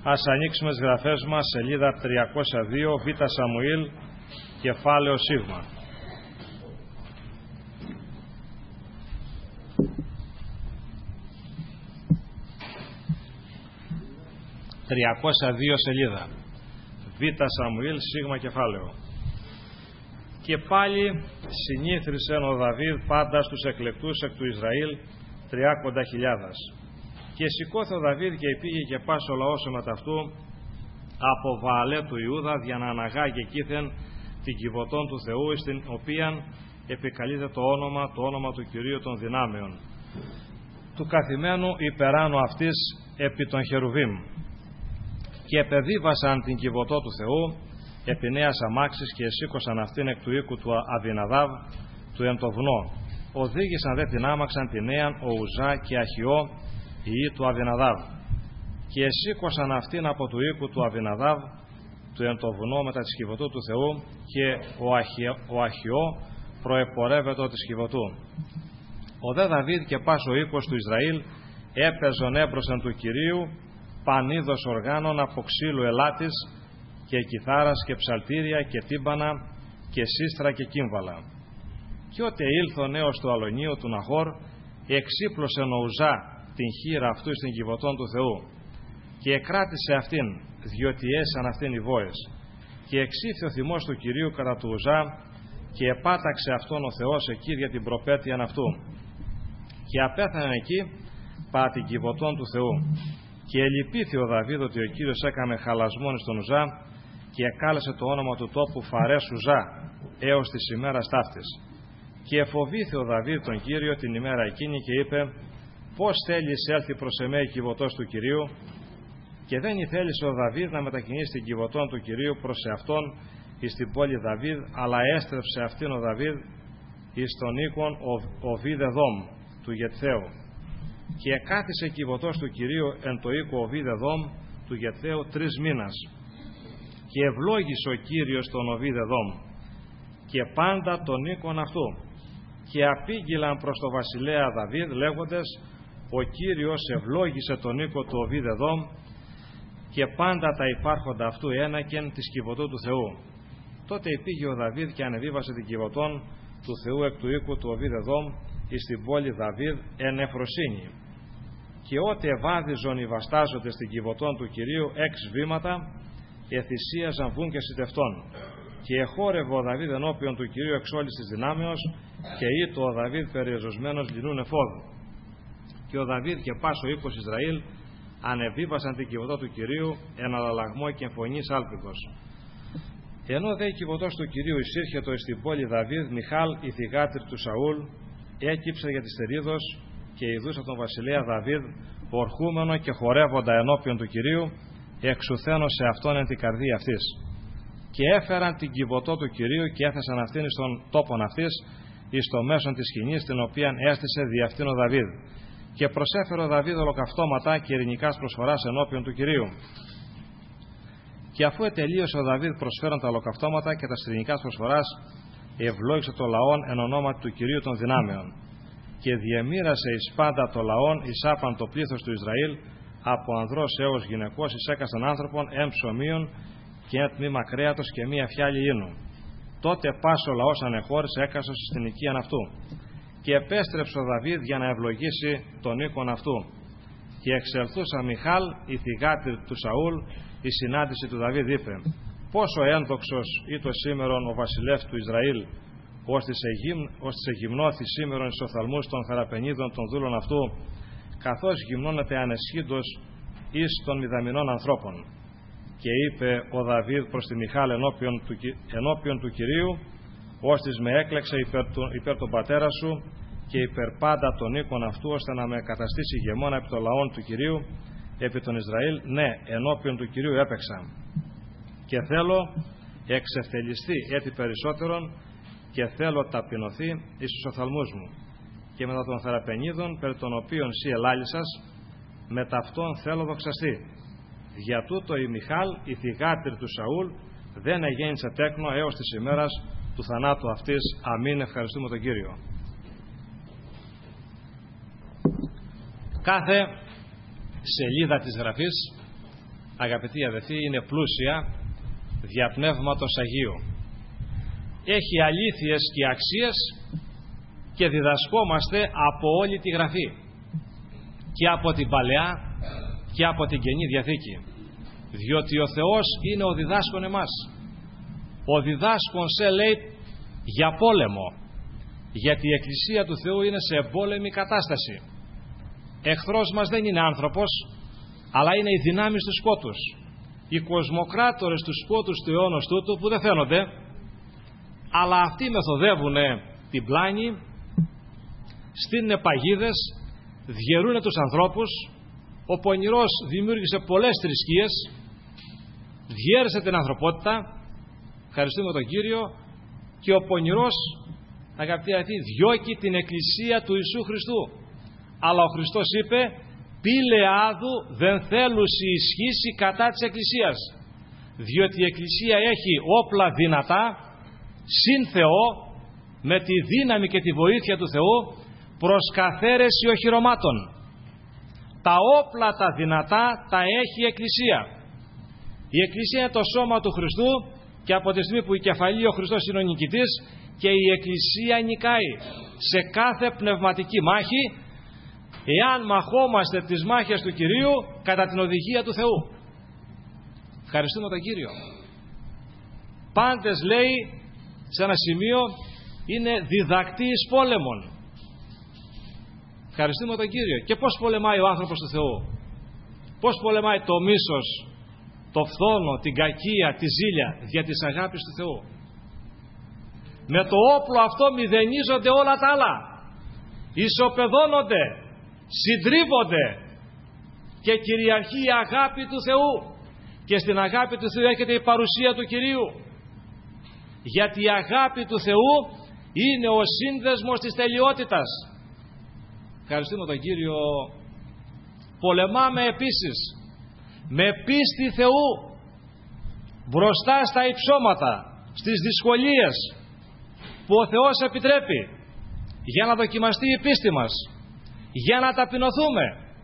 Ας ανοίξουμε τις γραφές μας, σελίδα 302, Β Σαμουήλ, κεφάλαιο Σίγμα. ...302 σελίδα. Β Σαμουήλ, Σίγμα κεφάλαιο. Και πάλι συνήθρισε ο Δαβίδ πάντα στους εκλεκτούς εκ του Ισραήλ 30.000. Και σηκώθη ο Δαβίδ και πήγε και πας ο λαός μετά αυτού από Βααλέ του Ιούδα για να αναγάγει εκείθεν την Κιβωτών του Θεού, στην οποία επικαλείται το όνομα του Κυρίου των δυνάμεων, του καθημένου υπεράνω αυτής επί των Χερουβίμ. Και επεδίβασαν την Κιβωτό του Θεού επί νέας αμάξης και σήκωσαν αυτήν εκ του οίκου του Αβιναδάβ του εν το βουνό. Οδήγησαν δε την άμαξαν την νέαν ο Ουζά και Αχιώ ιοί του Αβιναδάβ. Και σήκωσαν αυτήν από του οίκου του Αβιναδάβ του εν το βουνό μετά της Κιβωτού του Θεού, και ο Αχιώ προεπορεύεται της Κιβωτού. Ο δε Δαβίδ και πας ο οίκος του Ισραήλ έπαιζον έμπροσθεν του Κυρίου πανίδος οργάνων από ξύλου ελάτης και κιθάρας και ψαλτήρια και τύμπανα και σύστρα και κύμβαλα. Και ότε ήλθον έως του αλωνίου του Ναχώρ, εξύπλωσεν ο Ουζά την χείρα αυτού στην Κιβωτών του Θεού και εκράτησε αυτήν, διότι έσαν αυτήν οι βόες. Και εξήφθη ο θυμός του Κυρίου κατά του Ουζά και επάταξε αυτόν ο Θεός εκεί για την προπέτειαν αυτού. Και απέθανε εκεί παρά την Κιβωτών του Θεού. Και ελυπήθη ο Δαβίδ ότι ο Κύριος έκαμε χαλασμόν στον Ουζά και εκάλεσε το όνομα του τόπου Φαρές Ουζά έως της ημέρας ταύτης. Και εφοβήθη ο Δαβίδ τον Κύριο την ημέρα εκείνη και είπε: πώς θέλεις έλθει προς εμέ η Κιβωτός του Κυρίου? Και δεν ήθελησε ο Δαβίδ να μετακινήσει την Κιβωτών του Κυρίου προς εαυτόν εις την πόλη Δαβίδ, αλλά έστρεψε αυτήν ο Δαβίδ εις τον οίκον Οβίδεδόμ του Γετθαίου. Και εκάθισε η Κιβωτός του Κυρίου εν το οίκο Οβίδεδόμ του Γετθαίου 3 μήνας. Και ευλόγησε ο Κύριος τον Οβίδεδόμ και πάντα τον οίκον αυτού. Και απήγγειλαν προς τον βασιλέα Δαβίδ λέγοντες: ο Κύριος ευλόγησε τον οίκο του Οβίδεδόμ και πάντα τα υπάρχοντα αυτού ένακεν της Κιβωτού του Θεού. Τότε υπήγε ο Δαβίδ και ανεβίβασε την Κιβωτών του Θεού εκ του οίκου του Οβίδεδόμ εις την πόλη Δαβίδ εν εφροσύνη. Και ότε ευάδιζον οι βαστάζοντες στην Κιβωτών του Κυρίου 6 βήματα, εθυσίαζαν βούν και σιτευτών. Και εχόρευε ο Δαβίδ ενώπιον του Κυρίου εξ όλης της δυνάμεως, και ήτο ο Δαβίδ περιεζωσμένος λινούν εφόδου. Και ο Δαβίδ και πας ο οίκος Ισραήλ ανεβίβασαν την Κιβωτό του Κυρίου εν αλλαλαγμό και φωνής άλπιδος. Ενώ δε η Κιβωτός του Κυρίου εισήρχετο εις την πόλη Δαβίδ, Μιχάλ η θυγάτρη του Σαούλ έκυψε για τη στερίδος και ειδούσα τον βασιλέα Δαβίδ ορχούμενο και χορεύοντα ενώπιον του Κυρίου, εξουθένωσε αυτόν εν την καρδία αυτής. Και έφεραν την Κιβωτό του Κυρίου και έθεσαν αυτήν στον τόπον αυτής εις το μέσον της σκηνής, την οποία έστησε δι' αυτήν ο Δαβίδ. Και προσέφερε ο Δαβίδ ολοκαυτώματα και ειρηνικάς προσφοράς ενώπιον του Κυρίου. Και αφού ετελείωσε ο Δαβίδ προσφέρον τα ολοκαυτώματα και τα ειρηνικάς προσφοράς, ευλόγησε το λαόν εν ονόματι του Κυρίου των δυνάμεων. Και διεμοίρασε εις πάντα το λαόν εις άπαν το πλήθος του Ισραήλ, από ανδρός έως γυναικός εις έκαστον άνθρωπον εν ψωμίων και ένα τμήμα κρέατος και μία φιάλη ίνου. Τότε πας ο λαός ανεχώρησε έκαστος στην οικίαν αυτού. Και επέστρεψε ο Δαβίδ για να ευλογήσει τον οίκον αυτού. Και εξελθούσα Μιχάλ, η θυγάτρη του Σαούλ, η συνάντηση του Δαβίδ είπε: πόσο ένδοξος ήτο σήμερον ο βασιλεύς του Ισραήλ, ως της εγυμνώθη σήμερον εις οφθαλμούς των θεραπενίδων των δούλων αυτού, καθώς γυμνώνεται ανεσχύντος εις των μηδαμινών ανθρώπων. Και είπε ο Δαβίδ προς τη Μιχάλ ενώπιον του Κυρίου: ώστις με έκλεξε υπέρ τον πατέρα σου και υπέρ πάντα τον οίκον αυτού, ώστε να με καταστήσει ηγεμόνα επί των λαών του Κυρίου, επί των Ισραήλ, ναι, ενώπιον του Κυρίου έπαιξα. Και θέλω εξευθελιστεί έτη περισσότερον, και θέλω ταπεινωθεί εις τους οφθαλμούς μου. Και μετά των θεραπενίδων, περί των οποίων σύ ελάλησας, με ταυτόν θέλω δοξαστεί. Για τούτο η Μιχάλ, η θυγάτρη του Σαούλ, δεν εγέννησε τέκνο έως της ημέρας του θανάτου αυτής. Αμήν. Ευχαριστούμε τον Κύριο. Κάθε σελίδα της γραφής αγαπητοί αδελφοί, είναι πλούσια δια Πνεύματος Αγίου. Έχει αλήθειες και αξίες και διδασκόμαστε από όλη τη Γραφή, και από την Παλαιά και από την Καινή Διαθήκη, διότι ο Θεός είναι ο διδάσκων εμάς. Ο διδάσκων σε λέει για πόλεμο, γιατί η Εκκλησία του Θεού είναι σε εμπόλεμη κατάσταση. Εχθρός μας δεν είναι άνθρωπος, αλλά είναι οι δυνάμεις του σκότους, οι κοσμοκράτορες του σκότους του αιώνος τούτου, που δεν φαίνονται, αλλά αυτοί μεθοδεύουν την πλάνη, στείνουν παγίδες, διαιρούν τους ανθρώπους. Ο πονηρός δημιούργησε πολλές θρησκείες, διέρεσε την ανθρωπότητα, ευχαριστούμε τον Κύριο, και ο πονηρός, αγαπητοί αδελφοί, διώκει την Εκκλησία του Ιησού Χριστού. Αλλά ο Χριστός είπε, πήλε άδου δεν θέλουσι ισχύσει κατά της Εκκλησίας, διότι η Εκκλησία έχει όπλα δυνατά συν Θεό, με τη δύναμη και τη βοήθεια του Θεού, προς καθαίρεση οχυρωμάτων. Τα όπλα τα δυνατά τα έχει η Εκκλησία. Η Εκκλησία είναι το σώμα του Χριστού, και από τη στιγμή που η κεφαλή ο Χριστός είναι ο νικητής, και η Εκκλησία νικάει σε κάθε πνευματική μάχη, εάν μαχόμαστε τις μάχες του Κυρίου κατά την οδηγία του Θεού. Ευχαριστούμε τον Κύριο. Πάντες, λέει σε ένα σημείο, είναι διδακτής πόλεμων. Ευχαριστούμε τον Κύριο. Και πώς πολεμάει ο άνθρωπος του Θεού? Πώς πολεμάει το μίσος, το φθόνο, την κακία, τη ζήλια, δια της αγάπης του Θεού? Με το όπλο αυτό μηδενίζονται όλα τα άλλα, ισοπεδώνονται, συντρίβονται, και κυριαρχεί η αγάπη του Θεού, και στην αγάπη του Θεού έρχεται η παρουσία του Κυρίου, γιατί η αγάπη του Θεού είναι ο σύνδεσμος της τελειότητας. Ευχαριστούμε τον Κύριο. Πολεμάμε επίσης με πίστη Θεού μπροστά στα υψώματα, στις δυσκολίες που ο Θεός επιτρέπει, για να δοκιμαστεί η πίστη μας, για να ταπεινωθούμε.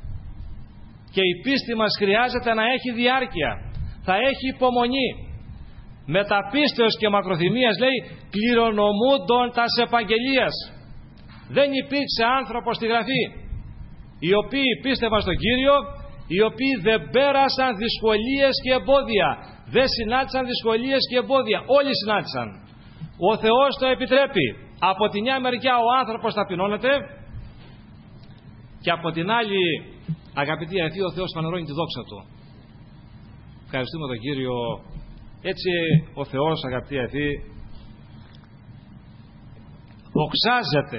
Και η πίστη μας χρειάζεται να έχει διάρκεια, θα έχει υπομονή. Με τα πίστεως και μακροθυμίας, λέει, κληρονομούντον τας επαγγελίας. Δεν υπήρξε άνθρωπος στη Γραφή οι οποίοι πίστευαν στον Κύριο, οι οποίοι δεν πέρασαν δυσκολίες και εμπόδια, δεν συνάντησαν δυσκολίες και εμπόδια. Όλοι συνάντησαν. Ο Θεός το επιτρέπει. Από τη μια μεριά ο άνθρωπος ταπεινώνεται, και από την άλλη, αγαπητοί αδελφοί, ο Θεός φανερώνει τη δόξα Του. Ευχαριστούμε τον Κύριο. Έτσι ο Θεός, αγαπητοί αδελφοί, δοξάζεται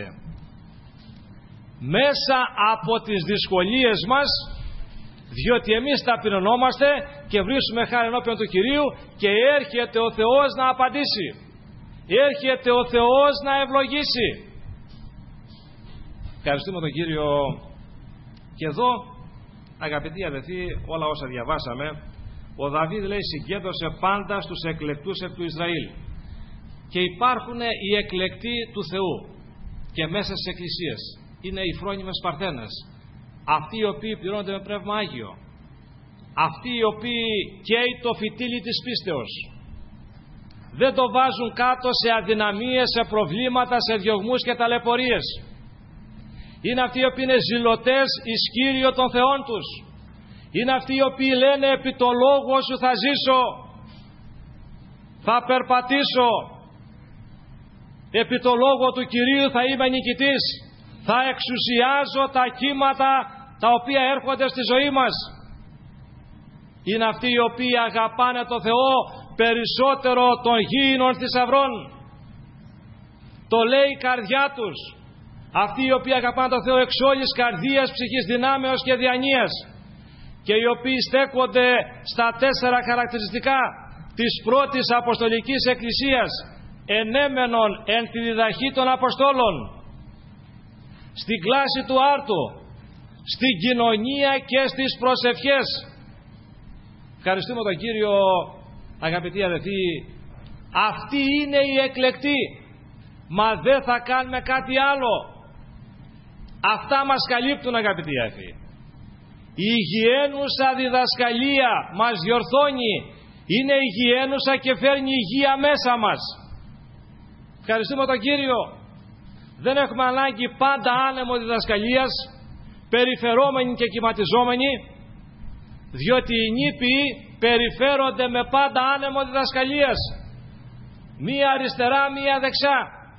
μέσα από τις δυσκολίες μας, διότι εμείς ταπεινωνόμαστε και βρίσκουμε χάρη ενώπιον του Κυρίου, και έρχεται ο Θεός να απαντήσει, έρχεται ο Θεός να ευλογήσει. Ευχαριστούμε τον Κύριο. Και εδώ, αγαπητοί αδελφοί, όλα όσα διαβάσαμε, ο Δαβίδ, λέει, συγκέντρωσε πάντα στους εκλεκτούς εκ του Ισραήλ, και υπάρχουν οι εκλεκτοί του Θεού και μέσα στις εκκλησίες. Είναι οι φρόνιμες παρθένες, αυτοί οι οποίοι πληρώνονται με Πνεύμα Άγιο, αυτοί οι οποίοι καίει το φυτίλι της πίστεως, δεν το βάζουν κάτω σε αδυναμίες, σε προβλήματα, σε διωγμούς και ταλαιπωρίες. Είναι αυτοί οι οποίοι είναι ζηλωτές εις Κύριο των Θεών τους. Είναι αυτοί οι οποίοι λένε, επί το λόγο σου θα ζήσω, θα περπατήσω, επί το λόγο του Κυρίου θα είμαι νικητής, θα εξουσιάζω τα κύματα τα οποία έρχονται στη ζωή μας. Είναι αυτοί οι οποίοι αγαπάνε το Θεό περισσότερο των γήινων θησαυρών. Το λέει η καρδιά τους. Αυτοί οι οποίοι αγαπάνε το Θεό εξ όλης καρδίας, ψυχής, δυνάμεως και διανοίας, και οι οποίοι στέκονται στα 4 χαρακτηριστικά της πρώτης Αποστολικής Εκκλησίας, ενέμενον εν τη διδαχή των Αποστόλων, στην κλάση του άρτου, στην κοινωνία και στις προσευχές. Ευχαριστούμε τον Κύριο, αγαπητοί αδελφοί. Αυτοί είναι οι εκλεκτοί, μα δεν θα κάνουμε κάτι άλλο. Αυτά μας καλύπτουν, αγαπητοί αδελφοί. Η υγιαίνουσα διδασκαλία μας διορθώνει, είναι υγιαίνουσα και φέρνει υγεία μέσα μας. Ευχαριστούμε τον Κύριο. Δεν έχουμε ανάγκη πάντα άνεμο διδασκαλίας, περιφερόμενοι και κυματιζόμενοι, διότι οι νήπιοι περιφέρονται με πάντα άνεμο διδασκαλίας. Μία αριστερά, μία δεξιά.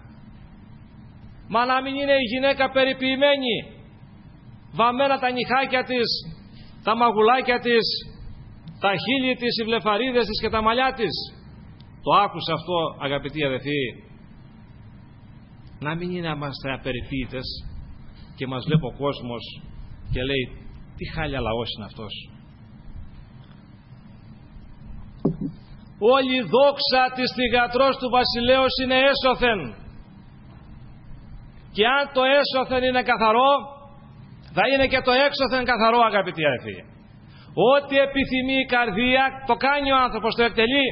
Μα να μην είναι η γυναίκα περιποιημένη, βαμμένα τα νυχάκια της, τα μαγουλάκια της, τα χείλη της, οι βλεφαρίδες της και τα μαλλιά της. Το άκουσα αυτό, αγαπητοί αδελφοί. Να μην είναι είμαστε απεριποίητες και μας βλέπει ο κόσμος και λέει τι χάλια λαός είναι αυτός. Όλη η δόξα της θυγατρός του βασιλέως είναι έσωθεν. Και αν το έσωθεν είναι καθαρό, θα είναι και το έξωθεν καθαρό, αγαπητοί αδελφοί. Ό,τι επιθυμεί η καρδία το κάνει ο άνθρωπος, το εκτελεί.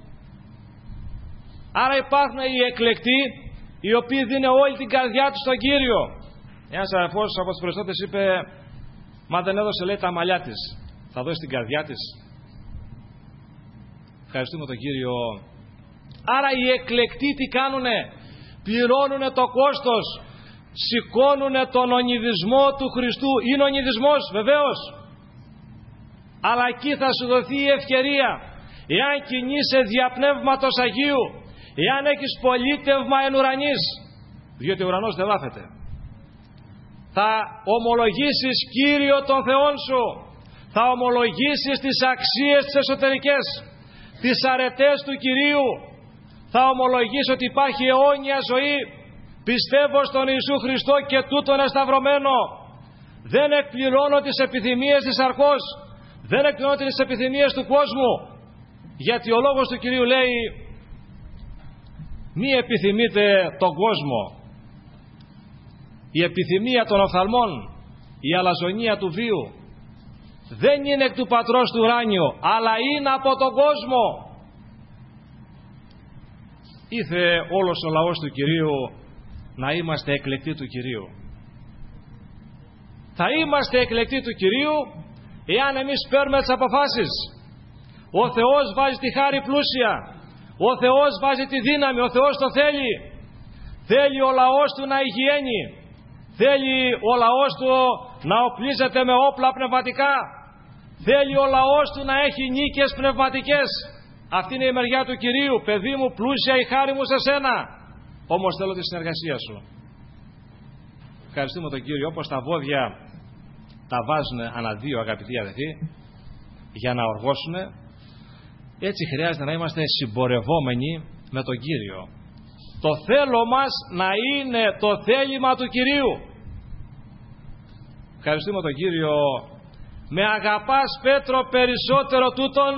Άρα υπάρχουν οι εκλεκτοί, οι οποίοι δίνουν όλη την καρδιά τους στον Κύριο. Ένας αδελφός από τους περισσότερους είπε, μα δεν έδωσε, λέει, τα μαλλιά της, θα δώσει την καρδιά της. Ευχαριστούμε τον Κύριο. Άρα οι εκλεκτοί τι κάνουνε? Πληρώνουνε το κόστος, σηκώνουνε τον ονειδισμό του Χριστού. Είναι ονειδισμός βεβαίως, αλλά εκεί θα σου δοθεί η ευκαιρία, εάν κινείσαι δια Πνεύματος Αγίου, εάν έχεις πολίτευμα εν ουρανής, διότι ο ουρανός δεν βάφεται, θα ομολογήσεις Κύριο των Θεών σου, θα ομολογήσεις τις αξίες τις εσωτερικές, τις αρετές του Κυρίου, θα ομολογήσεις ότι υπάρχει αιώνια ζωή, πιστεύω στον Ιησού Χριστό και τούτον εσταυρωμένο, δεν εκπληρώνω τις επιθυμίες της αρκός, δεν εκπληρώνω τις επιθυμίες του κόσμου, γιατί ο λόγος του Κυρίου λέει μη επιθυμείτε τον κόσμο. Η επιθυμία των οφθαλμών, η αλαζονία του βίου δεν είναι εκ του Πατρός του ουράνιου, αλλά είναι από τον κόσμο. Ήθε όλος ο λαός του Κυρίου να είμαστε εκλεκτοί του Κυρίου. Θα είμαστε εκλεκτοί του Κυρίου εάν εμείς παίρνουμε τις αποφάσεις. Ο Θεός βάζει τη χάρη πλούσια, ο Θεός βάζει τη δύναμη, ο Θεός το θέλει. Θέλει ο λαός του να υγιαίνει, θέλει ο λαός του να οπλίζεται με όπλα πνευματικά, θέλει ο λαός του να έχει νίκες πνευματικές. Αυτή είναι η μεριά του Κυρίου. Παιδί μου, πλούσια η χάρη μου σε σένα, όμως θέλω τη συνεργασία σου. Ευχαριστούμε τον Κύριο. Όπως τα βόδια τα βάζουν ανά δύο, αγαπητοί αδελφοί, για να οργώσουν, έτσι χρειάζεται να είμαστε συμπορευόμενοι με τον Κύριο. Το θέλω μας να είναι το θέλημα του Κυρίου. Ευχαριστούμε τον Κύριο. Με αγαπάς, Πέτρο, περισσότερο τούτον?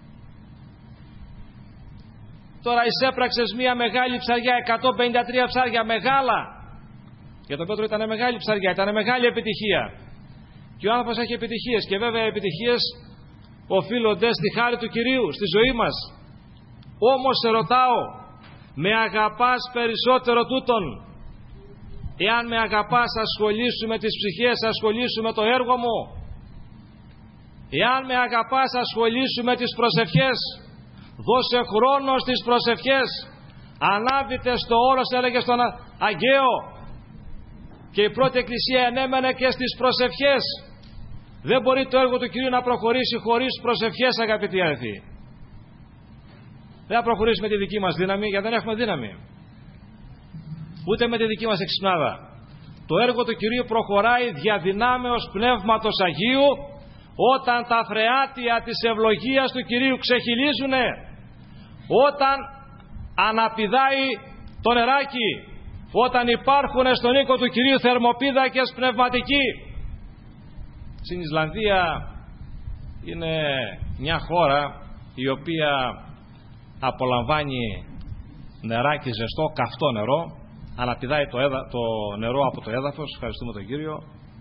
Τώρα εισέπραξες μία μεγάλη ψαριά, 153 ψάρια, μεγάλα. Για τον Πέτρο ήταν μεγάλη ψαριά, ήταν μεγάλη επιτυχία. Και ο άνθρωπος έχει επιτυχίες, και βέβαια οι επιτυχίες οφείλονται στη χάρη του Κυρίου, στη ζωή μας. Όμως σε ρωτάω, με αγαπάς περισσότερο τούτον? Εάν με αγαπάς, ασχολήσου με τις ψυχές, ασχολήσου με το έργο μου. Εάν με αγαπάς, ασχολήσου με τις προσευχές. Δώσε χρόνο στις προσευχές. Ανάβητε στο όρος, έλεγε στον Αγγαίο. Και η πρώτη εκκλησία ενέμενε και στις προσευχές. Δεν μπορεί το έργο του Κυρίου να προχωρήσει χωρίς προσευχές, αγαπητοί αδελφοί. Δεν θα προχωρήσει με τη δική μας δύναμη, γιατί δεν έχουμε δύναμη. Ούτε με τη δική μας εξυπνάδα. Το έργο του Κυρίου προχωράει δια δυνάμεως Πνεύματος Αγίου, όταν τα φρεάτια της ευλογίας του Κυρίου ξεχυλίζουνε, όταν αναπηδάει το νεράκι, όταν υπάρχουν στον οίκο του Κυρίου θερμοπίδακες πνευματικοί. Στην Ισλανδία είναι μια χώρα η οποία απολαμβάνει νεράκι ζεστό, καυτό νερό, αναπηδάει το νερό από το έδαφος, ευχαριστούμε τον Κύριο,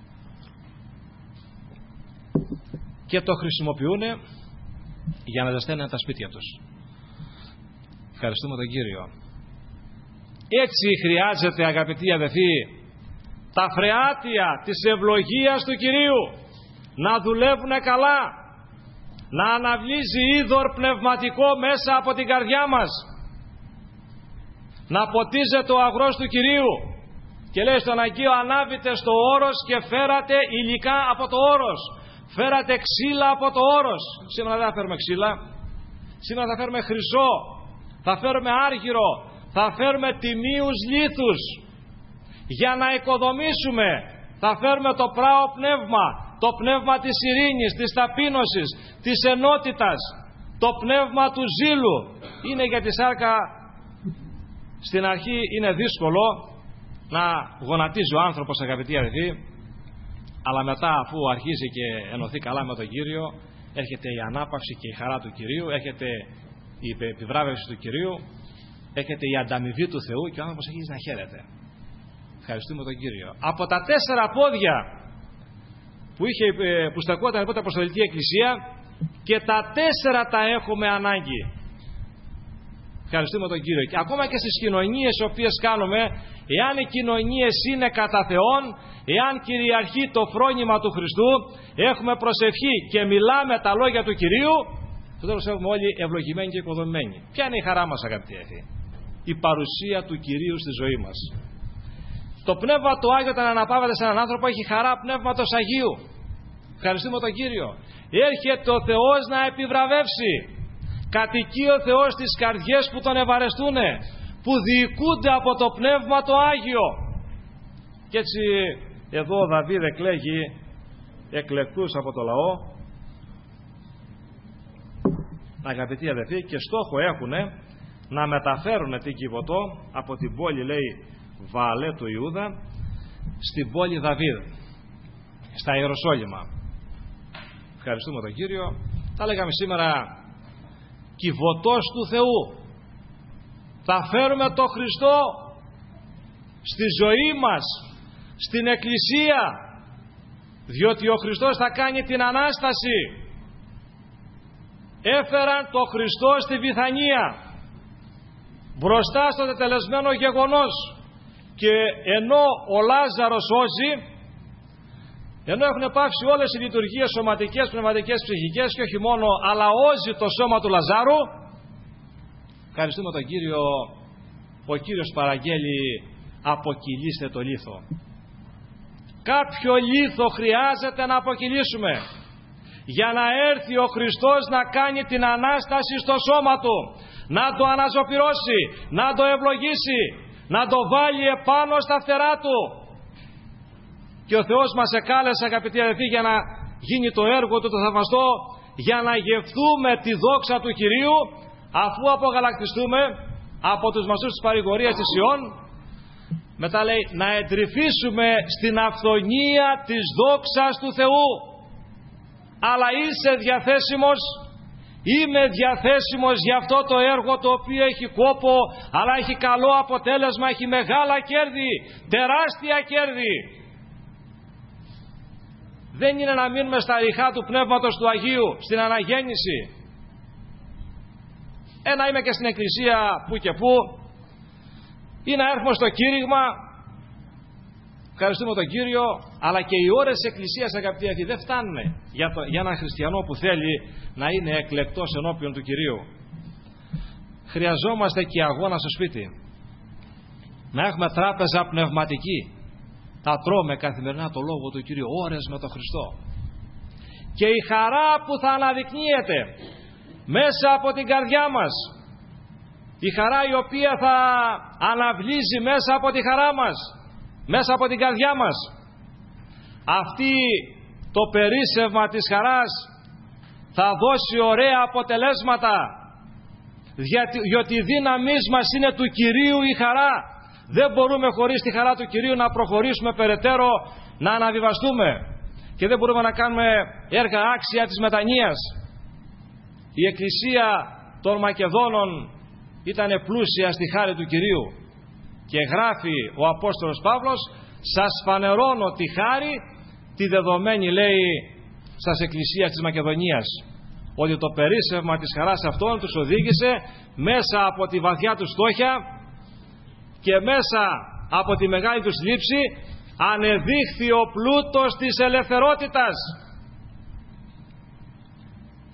και το χρησιμοποιούν για να ζεσταίνουν τα σπίτια τους. Ευχαριστούμε τον Κύριο. Έτσι χρειάζεται, αγαπητοί αδελφοί, τα φρεάτια της ευλογίας του Κυρίου να δουλεύουν καλά, να αναβλύζει είδωρ πνευματικό μέσα από την καρδιά μας, να ποτίζεται ο αγρός του Κυρίου. Και λέει στον Αγίο, ανάβητε στο όρος και φέρατε υλικά από το όρος, φέρατε ξύλα από το όρος. Σήμερα δεν θα φέρουμε ξύλα, σήμερα θα φέρουμε χρυσό, θα φέρουμε άργυρο, θα φέρουμε τιμίους λίθους. Για να οικοδομήσουμε θα φέρουμε το πράο πνεύμα, το πνεύμα της ειρήνης, της ταπείνωσης, της ενότητας, το πνεύμα του ζήλου. Είναι για τη σάρκα, στην αρχή είναι δύσκολο να γονατίζει ο άνθρωπος, αγαπητοί αδελφοί, αλλά μετά, αφού αρχίζει και ενωθεί καλά με τον Κύριο, έρχεται η ανάπαυση και η χαρά του Κυρίου, έρχεται η επιβράβευση του Κυρίου, έρχεται η ανταμοιβή του Θεού και ο άνθρωπος αρχίζει να χαίρεται. Ευχαριστούμε τον Κύριο. Από τα 4 πόδια που στεκόταν η Αποστολική Εκκλησία, και τα 4 τα έχουμε ανάγκη. Ευχαριστούμε τον Κύριο. Και ακόμα και στις κοινωνίες οι οποίες κάνουμε, εάν οι κοινωνίες είναι κατά Θεόν, εάν κυριαρχεί το φρόνημα του Χριστού, έχουμε προσευχή και μιλάμε τα λόγια του Κυρίου, στο τέλος έχουμε όλοι ευλογημένοι και οικοδομημένοι. Ποια είναι η χαρά μας, αγαπητοί αδελφοί? Η παρουσία του Κυρίου στη ζωή μας. Το Πνεύμα του Άγιο, όταν αναπαύεται σε έναν άνθρωπο, έχει χαρά Πνεύματος Αγίου. Ευχαριστούμε τον Κύριο. Έρχεται ο Θεός να επιβραβεύσει. Κατοικεί ο Θεός στις καρδιές που τον ευαρεστούν, που διοικούνται από το Πνεύμα το Άγιο. Και έτσι εδώ ο Δαβίδ εκλέγει εκλεκτούς από το λαό, αγαπητοί αδελφοί, και στόχο έχουν να μεταφέρουν την Κιβωτό από την πόλη, λέει, Βααλέ του Ιούδα, στην πόλη Δαβίδ, στα Ιεροσόλυμα. Ευχαριστούμε τον Κύριο. Τα λέγαμε σήμερα, Κιβωτός του Θεού. Θα φέρουμε το Χριστό στη ζωή μας, στην Εκκλησία, διότι ο Χριστός θα κάνει την Ανάσταση. Έφεραν το Χριστό στη Βιθανία, μπροστά στο τετελεσμένο γεγονός, και ενώ ο Λάζαρος σώζει, ενώ έχουν πάψει όλες οι λειτουργίες σωματικές, πνευματικές, ψυχικές και όχι μόνο, αλλά όζει το σώμα του Λαζάρου, ευχαριστούμε τον Κύριο. Ο Κύριος παραγγέλει, αποκυλήστε το λίθο. Κάποιο λίθο χρειάζεται να αποκυλήσουμε για να έρθει ο Χριστός να κάνει την Ανάσταση στο σώμα του, να το αναζωπυρώσει, να το ευλογήσει, να το βάλει επάνω στα φτερά του. Και ο Θεός μας εκάλεσε, αγαπητοί αδελφοί, για να γίνει το έργο του το θαυμαστό, για να γευθούμε τη δόξα του Κυρίου, αφού απογαλακτιστούμε από τους μαστούς της παρηγορίας της Ιών. Μετά λέει, να εντρυφήσουμε στην αυθονία της δόξας του Θεού. Αλλά είσαι διαθέσιμος? Είμαι διαθέσιμος για αυτό το έργο, το οποίο έχει κόπο, αλλά έχει καλό αποτέλεσμα, έχει μεγάλα κέρδη, τεράστια κέρδη. Δεν είναι να μείνουμε στα ριχά του Πνεύματος του Αγίου, στην αναγέννηση. Να είμαι και στην Εκκλησία που και που, ή να έρχομαι στο κήρυγμα, ευχαριστούμε τον Κύριο, αλλά και οι ώρες της Εκκλησίας, αγαπητοί αδελφοί, δεν φτάνουν για έναν χριστιανό που θέλει να είναι εκλεκτός ενώπιον του Κυρίου. Χρειαζόμαστε και αγώνα στο σπίτι. Να έχουμε τράπεζα πνευματική. Θα τρώμε καθημερινά το Λόγο του Κυρίου, ώρες με τον Χριστό. Και η χαρά που θα αναδεικνύεται μέσα από την καρδιά μας, η χαρά η οποία θα αναβλύζει μέσα από τη χαρά μας, μέσα από την καρδιά μας, αυτή το περίσσευμα της χαράς θα δώσει ωραία αποτελέσματα, διότι η δύναμή μας είναι του Κυρίου η χαρά. Δεν μπορούμε χωρίς τη χαρά του Κυρίου να προχωρήσουμε περαιτέρω, να αναβιβαστούμε, και δεν μπορούμε να κάνουμε έργα άξια της μετανοίας. Η Εκκλησία των Μακεδόνων ήταν πλούσια στη χάρη του Κυρίου, και γράφει ο Απόστολος Παύλος, σας φανερώνω τη χάρη τη δεδομένη, λέει, στις εκκλησίες της Μακεδονίας, ότι το περίσσευμα της χαράς αυτών τους οδήγησε μέσα από τη βαθιά τους φτώχεια και μέσα από τη μεγάλη τους λήψη, ανεδείχθη ο πλούτος της ελευθερότητας.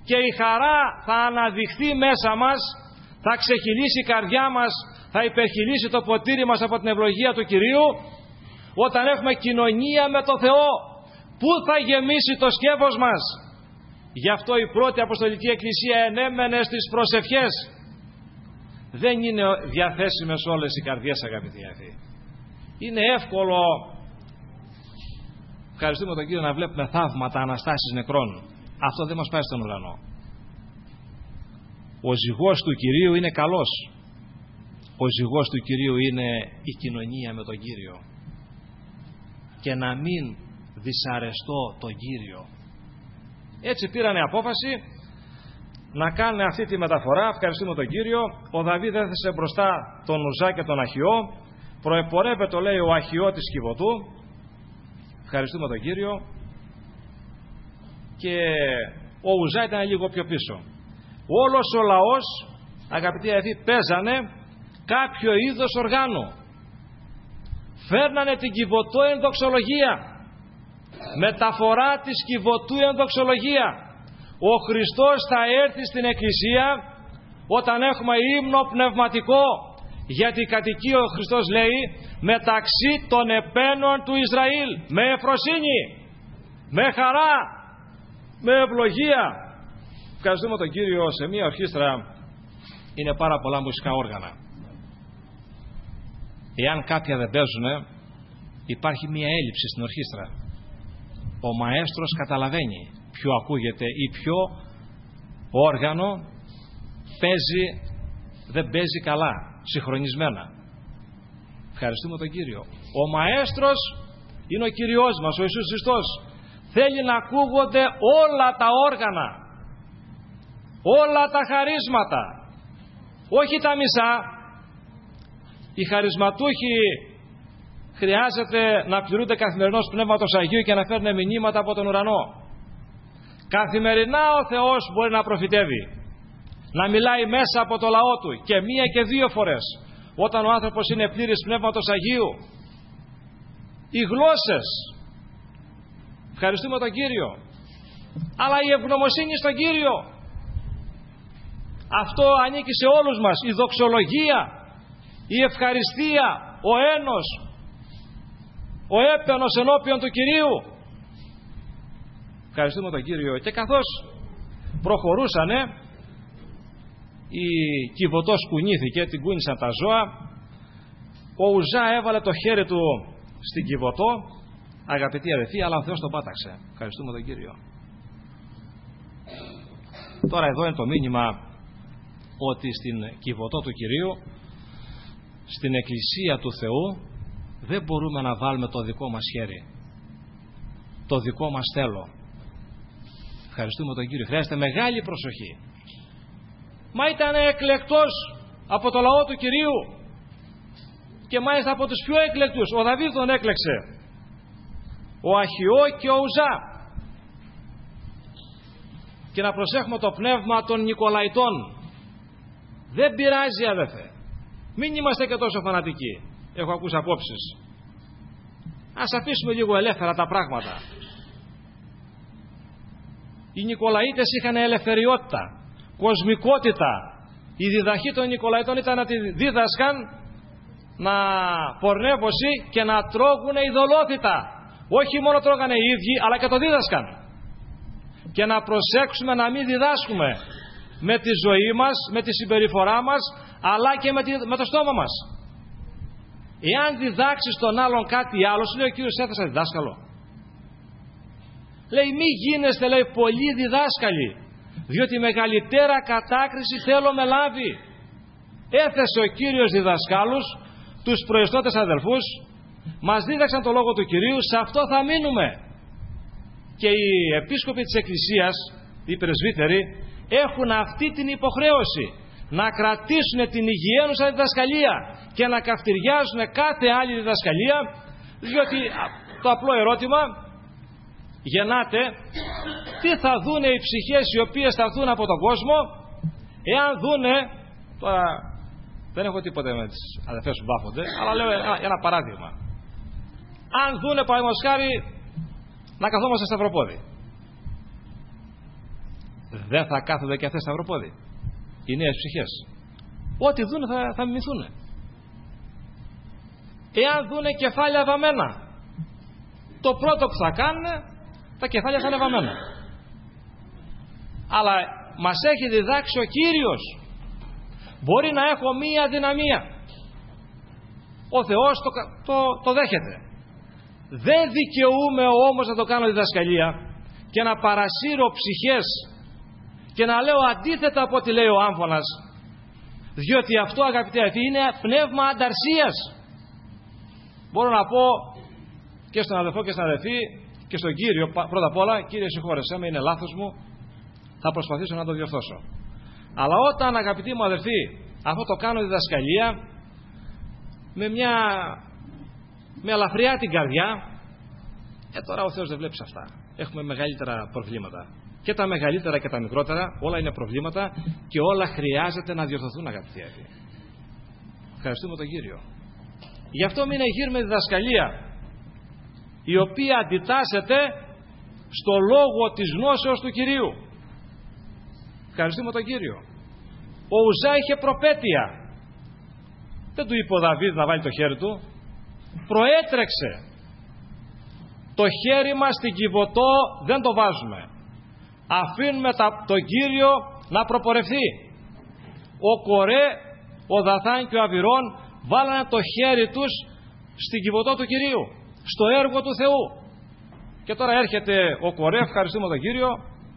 και η χαρά θα αναδειχθεί μέσα μας, θα ξεχυλήσει η καρδιά μας, θα υπερχυλήσει το ποτήρι μας από την ευλογία του Κυρίου, όταν έχουμε κοινωνία με το Θεό. Πού θα γεμίσει το σκεύος μας? Γι' αυτό η πρώτη Αποστολική Εκκλησία ενέμενε στις προσευχές. Δεν είναι διαθέσιμες όλες οι καρδιές, αγαπητοί αδελφοί. Είναι εύκολο, ευχαριστούμε τον Κύριο, να βλέπουμε θαύματα, αναστάσεις νεκρών. Αυτό δεν μας πάει στον ουρανό. Ο ζυγός του Κυρίου είναι καλός. Ο ζυγός του Κυρίου είναι η κοινωνία με τον Κύριο. Και να μην δυσαρεστώ τον Κύριο. Έτσι πήρανε απόφαση να κάνουν αυτή τη μεταφορά. Ευχαριστούμε τον Κύριο. Ο Δαβίδ έθεσε μπροστά τον Ουζά και τον Αχιώ. Προεπορεύεται, λέει, ο Αχιώ της Κιβωτού. Ευχαριστούμε τον Κύριο. Και ο Ουζά ήταν λίγο πιο πίσω. Όλος ο λαός, αγαπητοί αδελφοί, παίζανε κάποιο είδος οργάνου. Φέρνανε την Κιβωτό εν δοξολογία. Μεταφορά της Κιβωτού εν δοξολογία. Ο Χριστός θα έρθει στην Εκκλησία όταν έχουμε ύμνο πνευματικό, γιατί κατοικεί ο Χριστός, λέει, μεταξύ των επένων του Ισραήλ, με ευφροσύνη, με χαρά, με ευλογία. Ευχαριστούμε τον Κύριο. Σε μια ορχήστρα είναι πάρα πολλά μουσικά όργανα. Εάν κάποια δεν παίζουν, υπάρχει μια έλλειψη στην ορχήστρα. Ο μαέστρος καταλαβαίνει ποιο ακούγεται ή ποιο όργανο παίζει, δεν παίζει καλά, συγχρονισμένα. Ευχαριστούμε τον Κύριο. Ο μαέστρος είναι ο Κυριός μας, ο Ιησούς Χριστός. Θέλει να ακούγονται όλα τα όργανα, όλα τα χαρίσματα, όχι τα μισά. Οι χαρισματούχοι χρειάζεται να πληρούνται καθημερινώς Πνεύματος Αγίου και να φέρνουν μηνύματα από τον ουρανό. Καθημερινά ο Θεός μπορεί να προφητεύει, να μιλάει μέσα από το λαό του, και μία και δύο φορές, όταν ο άνθρωπος είναι πλήρης Πνεύματος Αγίου. Οι γλώσσες, ευχαριστούμε τον Κύριο, αλλά η ευγνωμοσύνη στον Κύριο, αυτό ανήκει σε όλους μας. Η δοξολογία, η ευχαριστία, ο ένος, ο έπαινος ενώπιον του Κυρίου. Ευχαριστούμε τον Κύριο. Και καθώς προχωρούσανε, η Κιβωτός κουνήθηκε, την κούνησαν τα ζώα. Ο Ουζά έβαλε το χέρι του στην Κιβωτό, αγαπητοί αδελφοί, αλλά ο Θεός τον πάταξε. Ευχαριστούμε τον Κύριο. Τώρα εδώ είναι το μήνυμα, ότι στην Κιβωτό του Κυρίου, στην Εκκλησία του Θεού, δεν μπορούμε να βάλουμε το δικό μας χέρι, το δικό μας θέλω. Ευχαριστούμε τον Κύριο. Χρειάζεται μεγάλη προσοχή. Μα ήταν εκλεκτός από το λαό του Κυρίου, και μάλιστα από τους πιο εκλεκτούς. Ο Δαβίδ τον έκλεξε, ο Αχιώ και ο Ουζά. Και να προσέχουμε το πνεύμα των Νικολαϊτών. Δεν πειράζει, αδελφέ, μην είμαστε και τόσο φανατικοί. Έχω ακούσει απόψεις. Ας αφήσουμε λίγο ελεύθερα τα πράγματα. Οι Νικολαίτες είχαν ελευθεριότητα, κοσμικότητα. Η διδαχή των Νικολαϊτών ήταν να τη δίδασκαν να πορνεύωση και να τρώγουν ειδωλόθητα. Όχι μόνο τρώγανε οι ίδιοι, αλλά και το δίδασκαν. Και να προσέξουμε να μην διδάσκουμε με τη ζωή μας, με τη συμπεριφορά μας, αλλά και με το στόμα μας. Εάν διδάξεις τον άλλον κάτι άλλο, σου λέει ο Κύριος, έθεσα διδάσκαλο. Λέει, μη γίνεστε, λέει, πολλοί διδάσκαλοι, διότι μεγαλύτερα κατάκριση θέλω με λάβει. Έθεσε ο Κύριος διδασκάλους, τους προϊστώτες αδελφούς, μας δίδαξαν το λόγο του Κυρίου, σε αυτό θα μείνουμε. Και οι επίσκοποι της Εκκλησίας, οι πρεσβύτεροι, έχουν αυτή την υποχρέωση να κρατήσουν την υγιένουσα διδασκαλία και να καυτηριάζουν κάθε άλλη διδασκαλία, διότι το απλό ερώτημα γεννάται, τι θα δούνε οι ψυχές οι οποίες θα έρθουν από τον κόσμο, εάν δούνε, τώρα δεν έχω τίποτα με τις αδελφές που μπάφονται, αλλά λέω ένα παράδειγμα, αν δούνε παραδείγματος χάρη να καθόμαστε σταυροπόδι, δεν θα κάθονται και αυτές σταυροπόδι? Οι νέες ψυχές. Ό,τι δούνε θα μιμηθούν. Εάν δούνε κεφάλια βαμμένα, το πρώτο που θα κάνουν, τα κεφάλια θα είναι βαμμένα. Αλλά μας έχει διδάξει ο Κύριος. Μπορεί να έχω μία αδυναμία, ο Θεός το δέχεται. Δεν δικαιούμαι όμως να το κάνω διδασκαλία και να παρασύρω ψυχές και να λέω αντίθετα από ό,τι λέει ο άμφωνας, διότι αυτό, αγαπητοί αδελφοί, είναι πνεύμα ανταρσίας. Μπορώ να πω και στον αδελφό και στην αδελφή και στον Κύριο πρώτα απ' όλα: Κύριε, συγχώρεσέ με, είναι λάθος μου, θα προσπαθήσω να το διορθώσω. Αλλά όταν, αγαπητοί μου αδελφοί, αυτό το κάνω διδασκαλία με ελαφριά την καρδιά, τώρα ο Θεός δεν βλέπει αυτά. Έχουμε μεγαλύτερα προβλήματα. Και τα μεγαλύτερα και τα μικρότερα, όλα είναι προβλήματα και όλα χρειάζεται να διορθωθούν, αγαπητοί αδελφοί. Ευχαριστούμε τον Κύριο. Γι' αυτό μην εγείρουμε διδασκαλία η οποία αντιτάσσεται στο λόγο της γνώσεως του Κυρίου. Ευχαριστούμε τον Κύριο. Ο Ουζά είχε προπέτεια. Δεν του είπε ο Δαβίδ να βάλει το χέρι του. Προέτρεξε. Το χέρι μας στην Κιβωτό δεν το βάζουμε. Αφήνουμε τον Κύριο να προπορευθεί. Ο Κορέ, ο Δαθάν και ο Αβυρών βάλανε το χέρι τους στην Κιβωτό του Κυρίου, στο έργο του Θεού. Και τώρα έρχεται ο Κορέ, ευχαριστούμε τον Κύριο,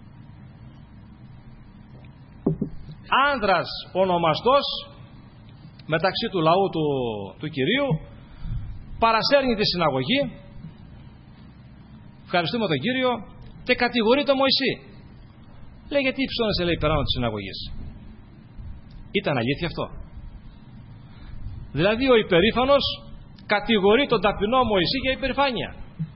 άνδρας ονομαστός μεταξύ του λαού του Κυρίου, παρασέρνει τη συναγωγή, ευχαριστούμε τον Κύριο, και κατηγορεί τον Μωυσή. Λέει, γιατί υψώνεσαι, λέει, περάνω της συναγωγής? Ήταν αλήθεια αυτό? Δηλαδή ο υπερήφανος κατηγορεί τον ταπεινό Μωυσή για υπερηφάνεια.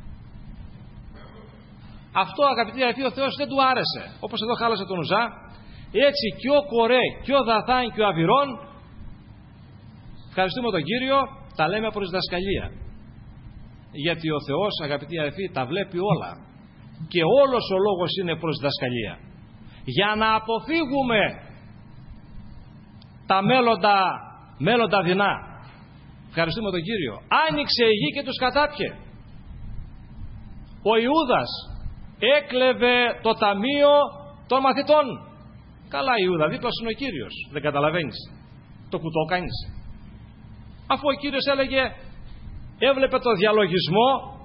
Αυτό, αγαπητοί αδελφοί, ο Θεός δεν του άρεσε. Όπως εδώ χάλασε τον Ουζά, έτσι και ο Κορέ και ο Δαθάν και ο Αβυρών, ευχαριστούμε τον Κύριο, τα λέμε προς διδασκαλία. Γιατί ο Θεός, αγαπητοί αδελφοί, τα βλέπει όλα. Και όλος ο λόγος είναι προς διδασκαλία. Για να αποφύγουμε τα μέλλοντα δεινά. Ευχαριστούμε τον Κύριο. Άνοιξε η γη και τους κατάπιε. Ο Ιούδας έκλεβε το ταμείο των μαθητών. Καλά, Ιούδα, δίπλα σου είναι ο Κύριος. Δεν καταλαβαίνεις? Το κουτό κάνεις. Αφού ο Κύριος έβλεπε το διαλογισμό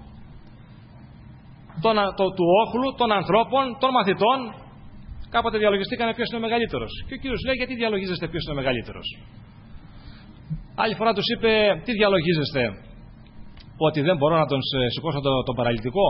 του όχλου, των ανθρώπων, των μαθητών. Κάποτε διαλογιστήκανε ποιος είναι ο μεγαλύτερος. Και ο Κύριος λέει, γιατί διαλογίζεστε ποιος είναι ο μεγαλύτερος? Άλλη φορά τους είπε, τι διαλογίζεστε? Ότι δεν μπορώ να τον σηκώσω τον παραλυτικό?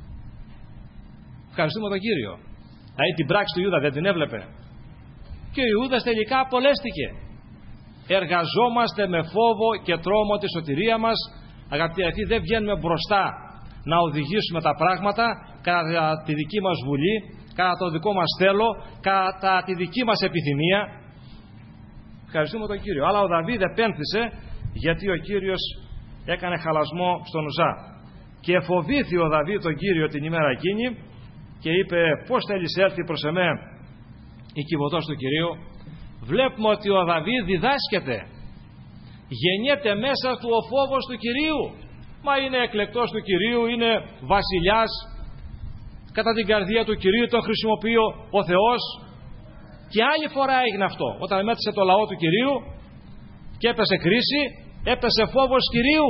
Ευχαριστούμε τον Κύριο. Δηλαδή την πράξη του Ιούδα δεν την έβλεπε? Και ο Ιούδας τελικά απολέστηκε. Εργαζόμαστε με φόβο και τρόμο τη σωτηρία μας. Αγαπητοί αδελφοί, δεν βγαίνουμε μπροστά να οδηγήσουμε τα πράγματα κατά τη δική μας βουλή, κατά το δικό μας θέλω, κατά τη δική μας επιθυμία. Ευχαριστούμε τον Κύριο. Αλλά ο Δαβίδ επένθησε, γιατί ο Κύριος έκανε χαλασμό στον Ουζά. Και φοβήθη ο Δαβίδ τον Κύριο την ημέρα εκείνη και είπε, πώς θέλεις έρθει προς εμέ η Κιβωτός του Κυρίου? Βλέπουμε ότι ο Δαβίδ διδάσκεται. Γεννιέται μέσα του ο φόβος του Κυρίου. Μα είναι εκλεκτός του Κυρίου, είναι βασιλιάς. Κατά την καρδία του Κυρίου τον χρησιμοποιεί ο Θεός. Και άλλη φορά έγινε αυτό. Όταν μέτρησε το λαό του Κυρίου και έπεσε κρίση, έπεσε φόβος Κυρίου.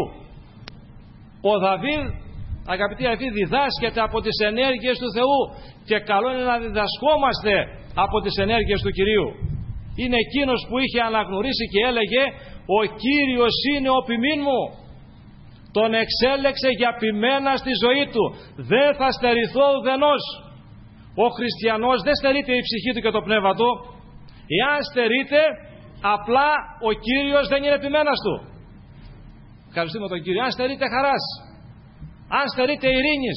Ο Δαβίδ, αγαπητοί αδελφοί, διδάσκεται από τις ενέργειες του Θεού. Και καλό είναι να διδασκόμαστε από τις ενέργειες του Κυρίου. Είναι εκείνος που είχε αναγνωρίσει και έλεγε, ο Κύριος είναι ο ποιμήν μου. Τον εξέλεξε για ποιμένα στη ζωή του. Δεν θα στερηθώ ουδενός. Ο χριστιανός δεν στερείται η ψυχή του και το πνεύμα του. Εάν στερείται, απλά ο Κύριος δεν είναι ποιμένας του. Ευχαριστούμε τον Κύριο. Αν στερείται χαράς, αν στερείται ειρήνης,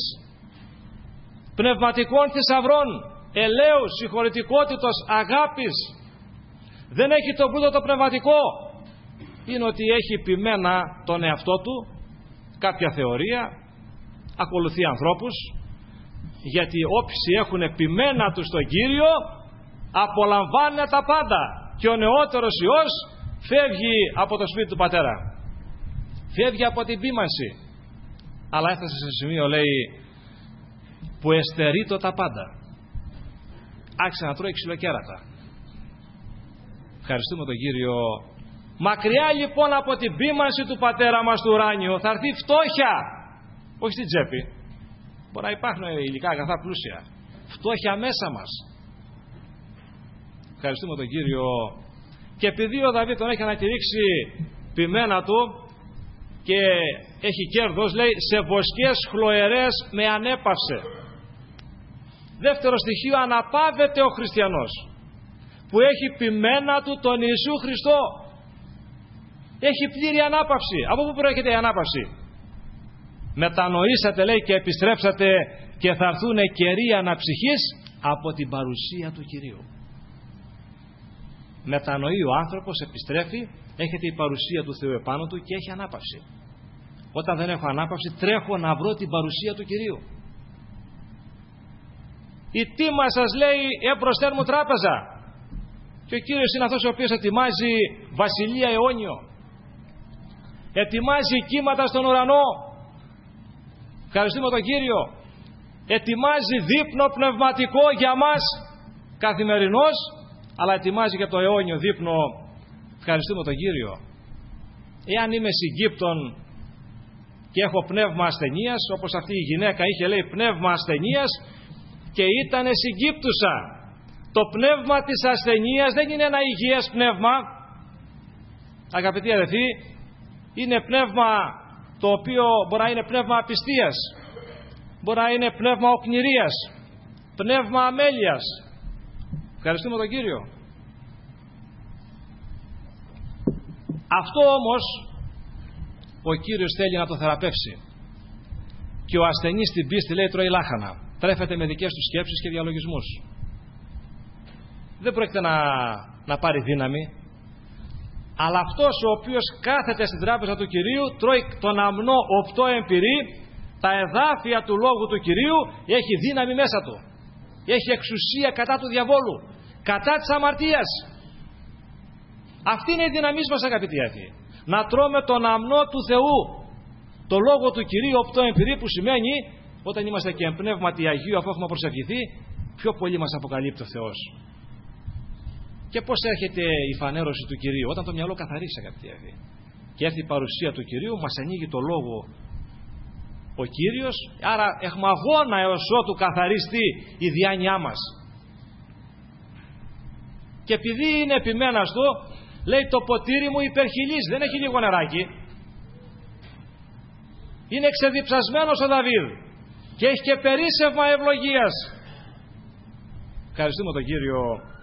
πνευματικών θησαυρών, ελέους, συγχωρητικότητος, αγάπης, δεν έχει το πλούτο το πνευματικό, είναι ότι έχει ποιμένα τον εαυτό του, κάποια θεωρία, ακολουθεί ανθρώπους, γιατί όποιοι έχουν ποιμένα τους τον Κύριο απολαμβάνουν τα πάντα και ο νεότερος Υιός φεύγει από το σπίτι του πατέρα, φεύγει από την ποίμανση, αλλά έφτασε σε σημείο, λέει, που εστερείτο τα πάντα, άρχισε να τρώει ξυλοκέρατα. Ευχαριστούμε τον Κύριο. Μακριά λοιπόν από την ποίμανση του πατέρα μας του ουράνιου θα έρθει φτώχεια, όχι στην τσέπη, μπορεί να υπάρχουν υλικά αγαθά πλούσια, φτώχεια μέσα μας. Ευχαριστούμε τον Κύριο. Και επειδή ο Δαβίδ τον έχει ανακηρύξει ποιμένα του και έχει κέρδος, λέει, σε βοσκές χλωερές με ανέπαυσε. Δεύτερο στοιχείο, αναπαύεται ο χριστιανός που έχει ποιμένα του τον Ιησού Χριστό. Έχει πλήρη ανάπαυση. Από πού προέρχεται η ανάπαυση? Μετανοήσατε, λέει, και επιστρέψατε και θα έρθουν καιροί αναψυχής από την παρουσία του Κυρίου. Μετανοεί ο άνθρωπος, επιστρέφει, έχετε η παρουσία του Θεού επάνω του και έχει ανάπαυση. Όταν δεν έχω ανάπαυση, τρέχω να βρω την παρουσία του Κυρίου. Η τίμα σας, λέει, έμπροσθεν μου τράπεζα. Και ο Κύριος είναι αυτός ο οποίος ετοιμάζει βασιλεία αιώνιο, ετοιμάζει κύματα στον ουρανό. Ευχαριστούμε τον Κύριο. Ετοιμάζει δείπνο πνευματικό για μας καθημερινός, αλλά ετοιμάζει και το αιώνιο δείπνο. Ευχαριστούμε τον Κύριο. Εάν είμαι συγκύπτων και έχω πνεύμα ασθενείας, όπως αυτή η γυναίκα είχε, λέει, πνεύμα ασθενείας και ήτανε συγκύπτουσα. Το πνεύμα της ασθενείας δεν είναι ένα υγιές πνεύμα, αγαπητοί αδελφοί. Είναι πνεύμα το οποίο μπορεί να είναι πνεύμα απιστίας, μπορεί να είναι πνεύμα οκνηρίας, πνεύμα αμέλειας. Ευχαριστούμε τον Κύριο. Αυτό όμως ο Κύριος θέλει να το θεραπεύσει. Και ο ασθενής στην πίστη, λέει, τρώει λάχανα, τρέφεται με δικές του σκέψεις και διαλογισμούς. Δεν πρόκειται να πάρει δύναμη, αλλά αυτός ο οποίος κάθεται στην τράπεζα του Κυρίου, τρώει τον αμνό οπτό εμπειρή, τα εδάφια του λόγου του Κυρίου, έχει δύναμη μέσα του, έχει εξουσία κατά του διαβόλου, κατά της αμαρτίας. Αυτή είναι η δύναμή μας, αγαπητοί αδελφοί. Να τρώμε τον αμνό του Θεού, το λόγο του Κυρίου οπτό εμπειρή, που σημαίνει όταν είμαστε και εμπνεύματι Αγίου, αφού έχουμε προσευχηθεί, πιο πολύ μας αποκαλύπτει ο Θεός. Και πώς έρχεται η φανέρωση του Κυρίου? Όταν το μυαλό καθαρίσει, αγαπητοί αδελφοί, και έρθει η παρουσία του Κυρίου, μας ανοίγει το λόγο ο Κύριος, άρα έχουμε αγώνα έως ότου καθαριστεί η διάνοιά μας. Και επειδή είναι επιμέναστο, λέει, το ποτήρι μου υπερχιλίζει, δεν έχει λίγο νεράκι. Είναι ξεδιψασμένος ο Δαβίδ και έχει και περίσσευμα ευλογίας. Ευχαριστούμε τον Κύριο.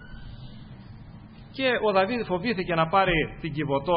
Και ο Δαβίδ φοβήθηκε να πάρει την Κιβωτό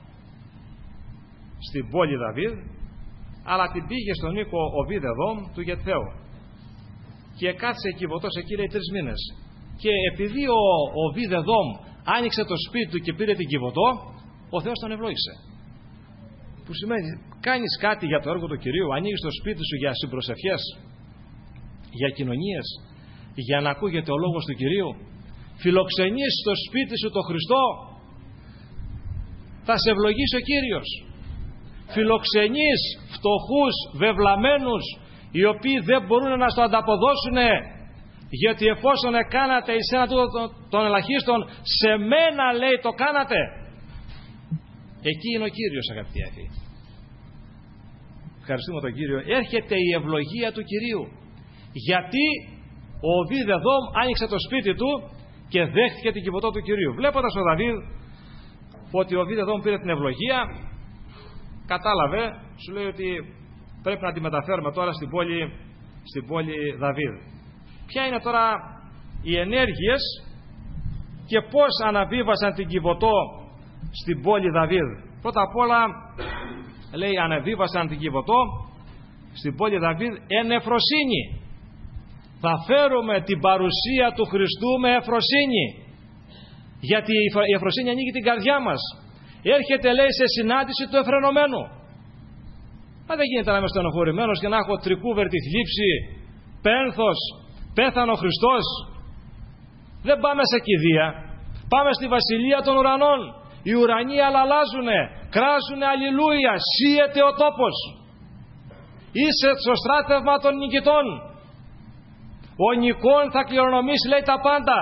στην πόλη Δαβίδ, αλλά την πήγε στον οίκο Οβίδεδομ του Γετθαίου και κάτσε Κιβωτός εκεί, λέει, 3 μήνες. Και επειδή ο Οβίδεδομ άνοιξε το σπίτι του και πήρε την Κιβωτό, ο Θεός τον ευλόγησε. Που σημαίνει, κάνεις κάτι για το έργο του Κυρίου, ανοίγεις το σπίτι σου για συμπροσευχές, για κοινωνίες, για να ακούγεται ο λόγος του Κυρίου, φιλοξενείς στο σπίτι σου το Χριστό, θα σε ευλογήσει ο Κύριος. Φιλοξενείς φτωχούς, βεβλαμένους, οι οποίοι δεν μπορούν να στο ανταποδώσουν, γιατί εφόσον κάνατε εις ένα των ελαχίστων, σε μένα, λέει, το κάνατε. Εκεί είναι ο Κύριος, αγαπητοί αδελφοί. Ευχαριστούμε τον Κύριο. Έρχεται η ευλογία του Κυρίου, γιατί ο Οβίδεδομ άνοιξε το σπίτι του και δέχτηκε την Κιβωτό του Κυρίου. Βλέποντας ο Δαβίδ ότι ο Οβίδεδομ πήρε την ευλογία, κατάλαβε, σου λέει ότι πρέπει να τη μεταφέρουμε τώρα στην πόλη Δαβίδ. Ποια είναι τώρα οι ενέργειες και πώς αναβίβασαν την Κιβωτό στην πόλη Δαβίδ? Πρώτα απ' όλα, λέει, αναβίβασαν την Κιβωτό στην πόλη Δαβίδ εν εφροσύνη. Θα φέρουμε την παρουσία του Χριστού με εφροσύνη, γιατί η εφροσύνη ανοίγει την καρδιά μας. Έρχεται, λέει, σε συνάντηση του εφρενωμένου. Μα δεν γίνεται να είμαι στενοχωρημένος και να έχω τρικούβερτη θλίψη, πένθος, πέθανε ο Χριστός. Δεν πάμε σε κηδεία. Πάμε στη βασιλεία των ουρανών. Οι ουρανοί αλλάζουνε, κράζουνε αλληλούια, σύεται ο τόπος. Είσαι στο στράτευμα των νικητών. Ο νικών θα κληρονομήσει, λέει, τα πάντα.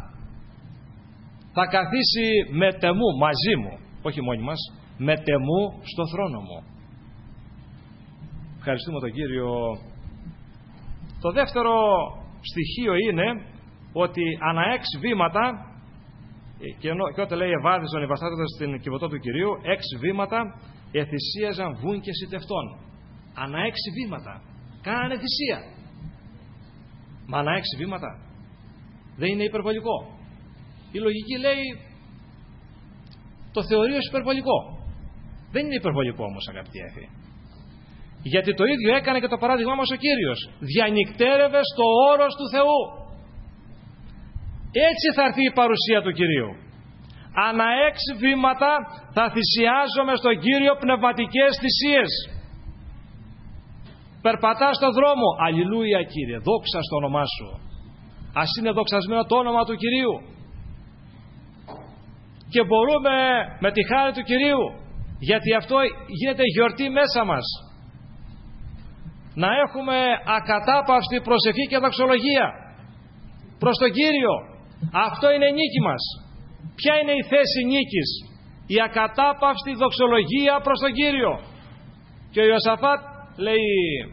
Θα καθίσει με τεμού μαζί μου, όχι μόνοι μας, με τεμού στο θρόνο μου. Ευχαριστούμε τον Κύριο. Το δεύτερο στοιχείο είναι ότι ανά 6 βήματα, και όταν λέει ευάδιζον οι βαστάτες στην κυβωτό του Κυρίου, 6 βήματα εθυσίαζαν βούνκες ιτευτών. Ανά 6 βήματα κάνανε θυσία. Μα ανά 6 βήματα δεν είναι υπερβολικό? Η λογική λέει, το θεωρεί ως υπερβολικό. Δεν είναι υπερβολικό όμως, αγαπητοί έφη. Γιατί το ίδιο έκανε και το παράδειγμά μας ο Κύριος. Διανυκτέρευε στο όρος του Θεού. Έτσι θα έρθει η παρουσία του Κυρίου. Ανά 6 βήματα θα θυσιάζομαι στον Κύριο πνευματικές θυσίες. Περπατά στον δρόμο. Αλληλούια, Κύριε, δόξα στο όνομά Σου. Ας είναι δοξασμένο το όνομα του Κυρίου. Και μπορούμε με τη χάρη του Κυρίου, γιατί αυτό γίνεται γιορτή μέσα μας, να έχουμε ακατάπαυστη προσευχή και δοξολογία προς τον Κύριο. Αυτό είναι νίκη μας. Ποια είναι η θέση νίκης? Η ακατάπαυστη δοξολογία προς τον Κύριο. Και ο Ιωσαφάτ λέει,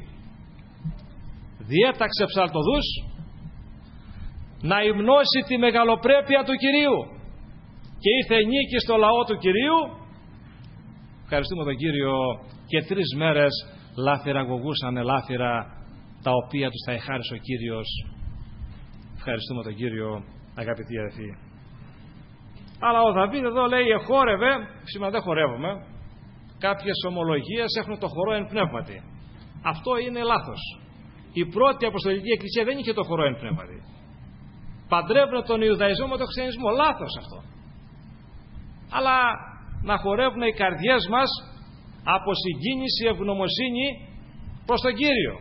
διέταξε ψαλτοδούς να υμνώσει τη μεγαλοπρέπεια του Κυρίου, και ήρθε νίκη στο λαό του Κυρίου. Ευχαριστούμε τον Κύριο. Και 3 μέρες λάφυραγωγούσαν λάφυρα, τα οποία τους θα εχάρισε ο Κύριος. Ευχαριστούμε τον Κύριο, αγαπητοί αδελφοί. Αλλά ο Δαβίδ εδώ λέει εχόρευε, σήμερα δεν χορεύουμε. Κάποιες ομολογίες έχουν το χορό εν πνεύματι. Αυτό είναι λάθος. Η πρώτη Αποστολική Εκκλησία δεν είχε το χορό εν πνεύματι. Παντρεύουν τον Ιουδαϊσμό με τον Χριστιανισμό. Λάθος αυτό. Αλλά να χορεύουν οι καρδιές μας από συγκίνηση, ευγνωμοσύνη προς τον Κύριο.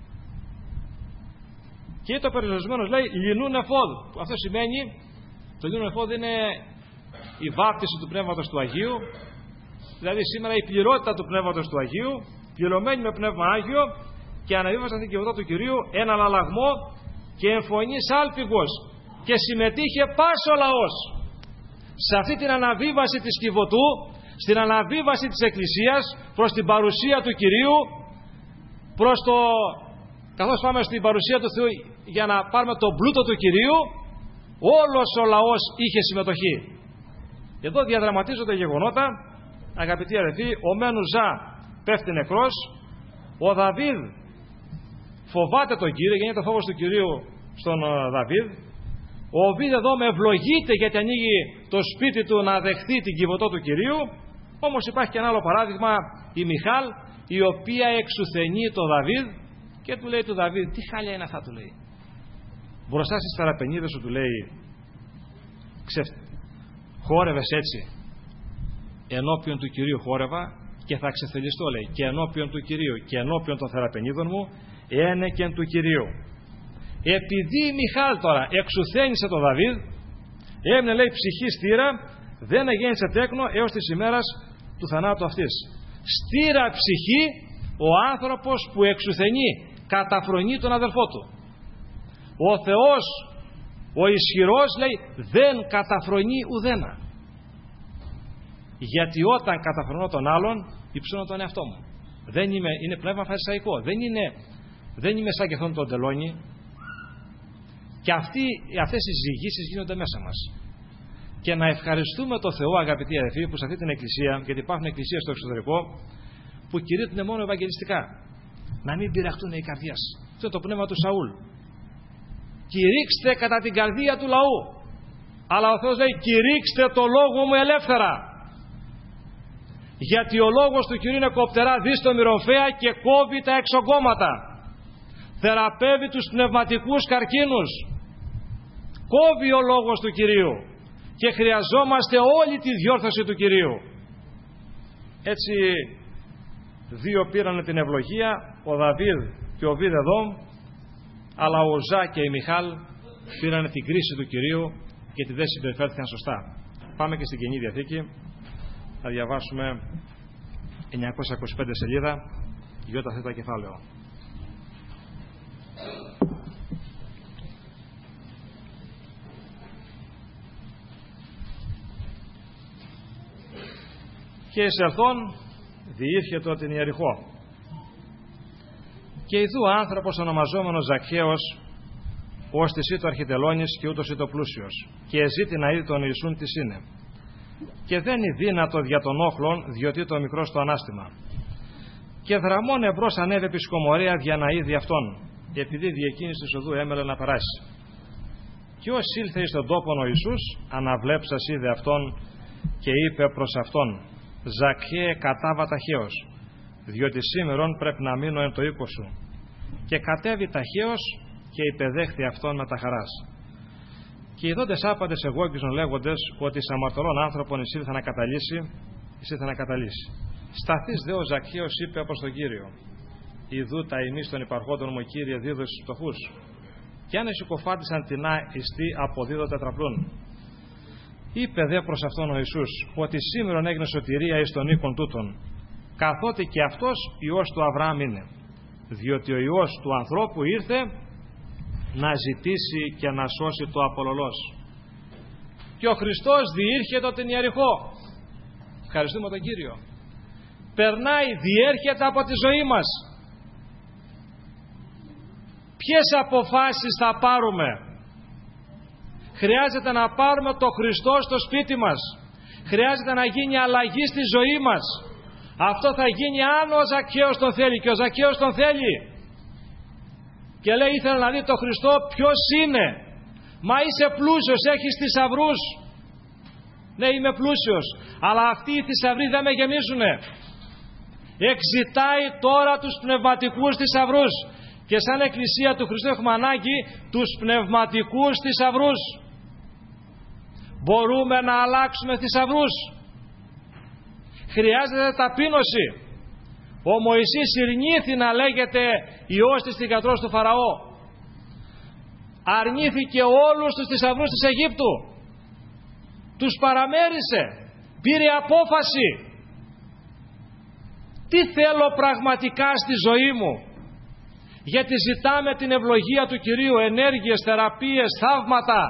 Και το περιορισμένος λέει λινούν εφόδ. Αυτό σημαίνει, το λινούν εφόδ είναι η βάπτιση του Πνεύματος του Αγίου. Δηλαδή σήμερα η πληρότητα του Πνεύματος του Αγίου, πληρωμένη με Πνεύμα Άγιο, και αναβίβασαν την κυβωτό του Κυρίου έναν αλλαγμό και εμφωνής άλφιγος, και συμμετείχε πας ο λαός σε αυτή την αναβίβαση της κυβωτού, στην αναβίβαση της Εκκλησίας προς την παρουσία του Κυρίου, καθώς πάμε στην παρουσία του Θεού για να πάρουμε τον πλούτο του Κυρίου. Όλος ο λαός είχε συμμετοχή. Εδώ διαδραματίζονται γεγονότα, αγαπητοί αδελφοί. Ο Μεν Ουζά πέφτει νεκρός. Ο Δαβίδ φοβάται τον Κύριο, γεννιέται ο φόβος του Κυρίου στον Δαβίδ. Ο Οβίδ εδώ με ευλογείται, γιατί ανοίγει το σπίτι του να δεχθεί την κυβωτό του Κυρίου. Όμως υπάρχει και ένα άλλο παράδειγμα, η Μιχάλ, η οποία εξουθενεί τον Δαβίδ και του λέει του Δαβίδ, τι χάλια είναι αυτά, του λέει. Μπροστά στις ταραπενίδες σου, του λέει, χόρευες έτσι? Ενώπιον του Κυρίου χόρευα και θα ξεθελιστώ, λέει, και ενώπιον του Κυρίου και ενώπιον των θεραπενίδων μου ένεκεν του Κυρίου. Επειδή η Μιχάλ τώρα εξουθένησε τον Δαβίδ, έμεινε, λέει, ψυχή στήρα, δεν εγέννησε τέκνο έως της ημέρας του θανάτου αυτής. Στήρα ψυχή ο άνθρωπος που εξουθενεί, καταφρονεί τον αδελφό του. Ο Θεός, ο ισχυρός, λέει, δεν καταφρονεί ουδένα. Γιατί όταν καταφρονώ τον άλλον, υψώνω τον εαυτό μου. Είναι πνεύμα φαρισαϊκό. Δεν είμαι σαν και αυτόν τον τελώνει. Και αυτές οι ζυγίσεις γίνονται μέσα μας. Και να ευχαριστούμε τον Θεό, αγαπητοί αδελφοί, που σε αυτή την εκκλησία, γιατί υπάρχουν εκκλησίες στο εξωτερικό που κηρύττουν μόνο ευαγγελιστικά, να μην πειραχτούν οι καρδιές. Αυτό είναι το πνεύμα του Σαούλ. Κηρύξτε κατά την καρδία του λαού. Αλλά ο Θεός λέει, κηρύξτε το λόγο μου ελεύθερα. Γιατί ο λόγος του Κυρίου είναι κοπτερά δίστο μυρωφαία και κόβει τα εξογκώματα. Θεραπεύει τους πνευματικούς καρκίνους. Κόβει ο λόγος του Κυρίου. Και χρειαζόμαστε όλη τη διόρθωση του Κυρίου. Έτσι 2 πήραν την ευλογία, ο Δαβίδ και ο Βίδεδόμ, αλλά ο Ουζά και η Μιχάλ πήραν την κρίση του Κυρίου και τη δεν συμπεριφέρθηκαν σωστά. Πάμε και στην Καινή Διαθήκη. Θα διαβάσουμε 925 σελίδα, ΙΘ κεφάλαιο. Και εισελθόν διήρχετο την Ιεριχώ. Και ιδού άνθρωπος ονομαζόμενος Ζακχαίος, ως της ήτο αρχιτελώνης και ούτως ήτο πλούσιος, και εζήτη να είδει τον Ιησούν της είναι. Και δεν είναι δύνατο δια των όχλων, διότι το μικρός το ανάστημα. Και δραμών εμπρός ανέβη επί σκομωρία δια να είδει αυτόν, επειδή δι' εκείνης της οδού έμελε να περάσει. Και ως ήλθε εις τον τόπον ο Ιησούς, αναβλέψας είδε αυτόν και είπε προς αυτόν: Ζακχαίε, κατάβα ταχαίως, διότι σήμερον πρέπει να μείνω εν το οίκο σου. Και κατέβη ταχαίως και υπεδέχθη αυτόν με τα χαράς. Και οι δόντες άπαντες εγώγγιζον λέγοντες ότι εις αμαρτωλών άνθρωπων εισήλθε να καταλύσει. Σταθείς δε ο Ζακχαίος είπε προς τον Κύριο: Ιδού τα ημείς των υπαρχόντων μου, Κύριε, δίδω στους φτωχούς. Και αν εσυκοφάντησαν τεινά ιστή αποδίδω τετραπλούν. Είπε δε προς αυτόν ο Ιησούς ότι σήμερον έγινε σωτηρία εις των οίκων τούτων, καθότι και αυτός Υιός του Αβραάμ είναι, διότι ο Υιός του ανθρώπου ήρθε να ζητήσει και να σώσει το απολωλός. Και ο Χριστός διήρχεται την Ιεριχώ. Ευχαριστούμε τον Κύριο. Περνάει, διέρχεται από τη ζωή μας. Ποιες αποφάσεις θα πάρουμε? Χρειάζεται να πάρουμε το Χριστό στο σπίτι μας. Χρειάζεται να γίνει αλλαγή στη ζωή μας. Αυτό θα γίνει αν ο Ζακχαίος τον θέλει, και ο Ζακχαίος τον θέλει. Και λέει: ήθελα να δει το Χριστό ποιος είναι. Μα είσαι πλούσιος, έχεις θησαυρούς. Ναι, είμαι πλούσιος, αλλά αυτοί οι θησαυροί δεν με γεμίζουνε. Εξητάει τώρα τους πνευματικούς θησαυρούς. Και σαν Εκκλησία του Χριστού έχουμε ανάγκη τους πνευματικούς θησαυρούς. Μπορούμε να αλλάξουμε θησαυρούς. Χρειάζεται ταπείνωση. Ο Μωυσής ειρνήθη να λέγεται Υιός της θυγατρός του Φαραώ. Αρνήθηκε όλους τους θησαυρούς της Αιγύπτου. Τους παραμέρισε. Πήρε απόφαση. Τι θέλω πραγματικά στη ζωή μου? Γιατί ζητάμε την ευλογία του Κυρίου, ενέργειες, θεραπείες, θαύματα.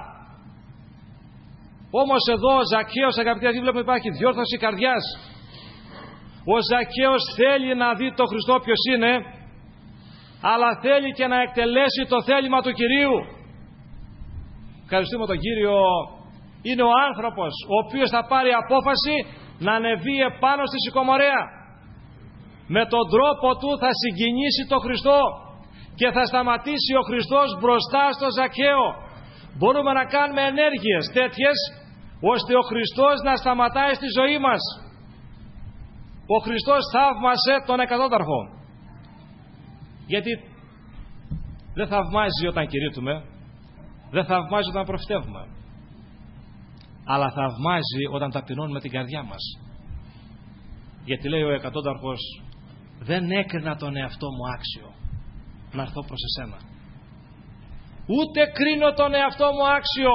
Όμως εδώ ο Ζακχαίος, αγαπητοί αδελφοί, βλέπουμε υπάρχει διόρθωση καρδιάς. Ο Ζακχαίος θέλει να δει το Χριστό ποιος είναι, αλλά θέλει και να εκτελέσει το θέλημα του Κυρίου. Ευχαριστούμε τον Κύριο. Είναι ο άνθρωπος ο οποίος θα πάρει απόφαση να ανεβεί επάνω στη σικομορέα. Με τον τρόπο του θα συγκινήσει το Χριστό και θα σταματήσει ο Χριστός μπροστά στο Ζακχαίο. Μπορούμε να κάνουμε ενέργειες τέτοιες ώστε ο Χριστός να σταματάει στη ζωή μας. Ο Χριστός θαύμασε τον εκατόνταρχο. Γιατί δεν θαυμάζει όταν κηρύττουμε, δεν θαυμάζει όταν προφητεύουμε, αλλά θαυμάζει όταν ταπεινώνουμε την καρδιά μας. Γιατί λέει ο εκατόνταρχος: δεν έκρινα τον εαυτό μου άξιο να έρθω προς εσένα. Ούτε κρίνω τον εαυτό μου άξιο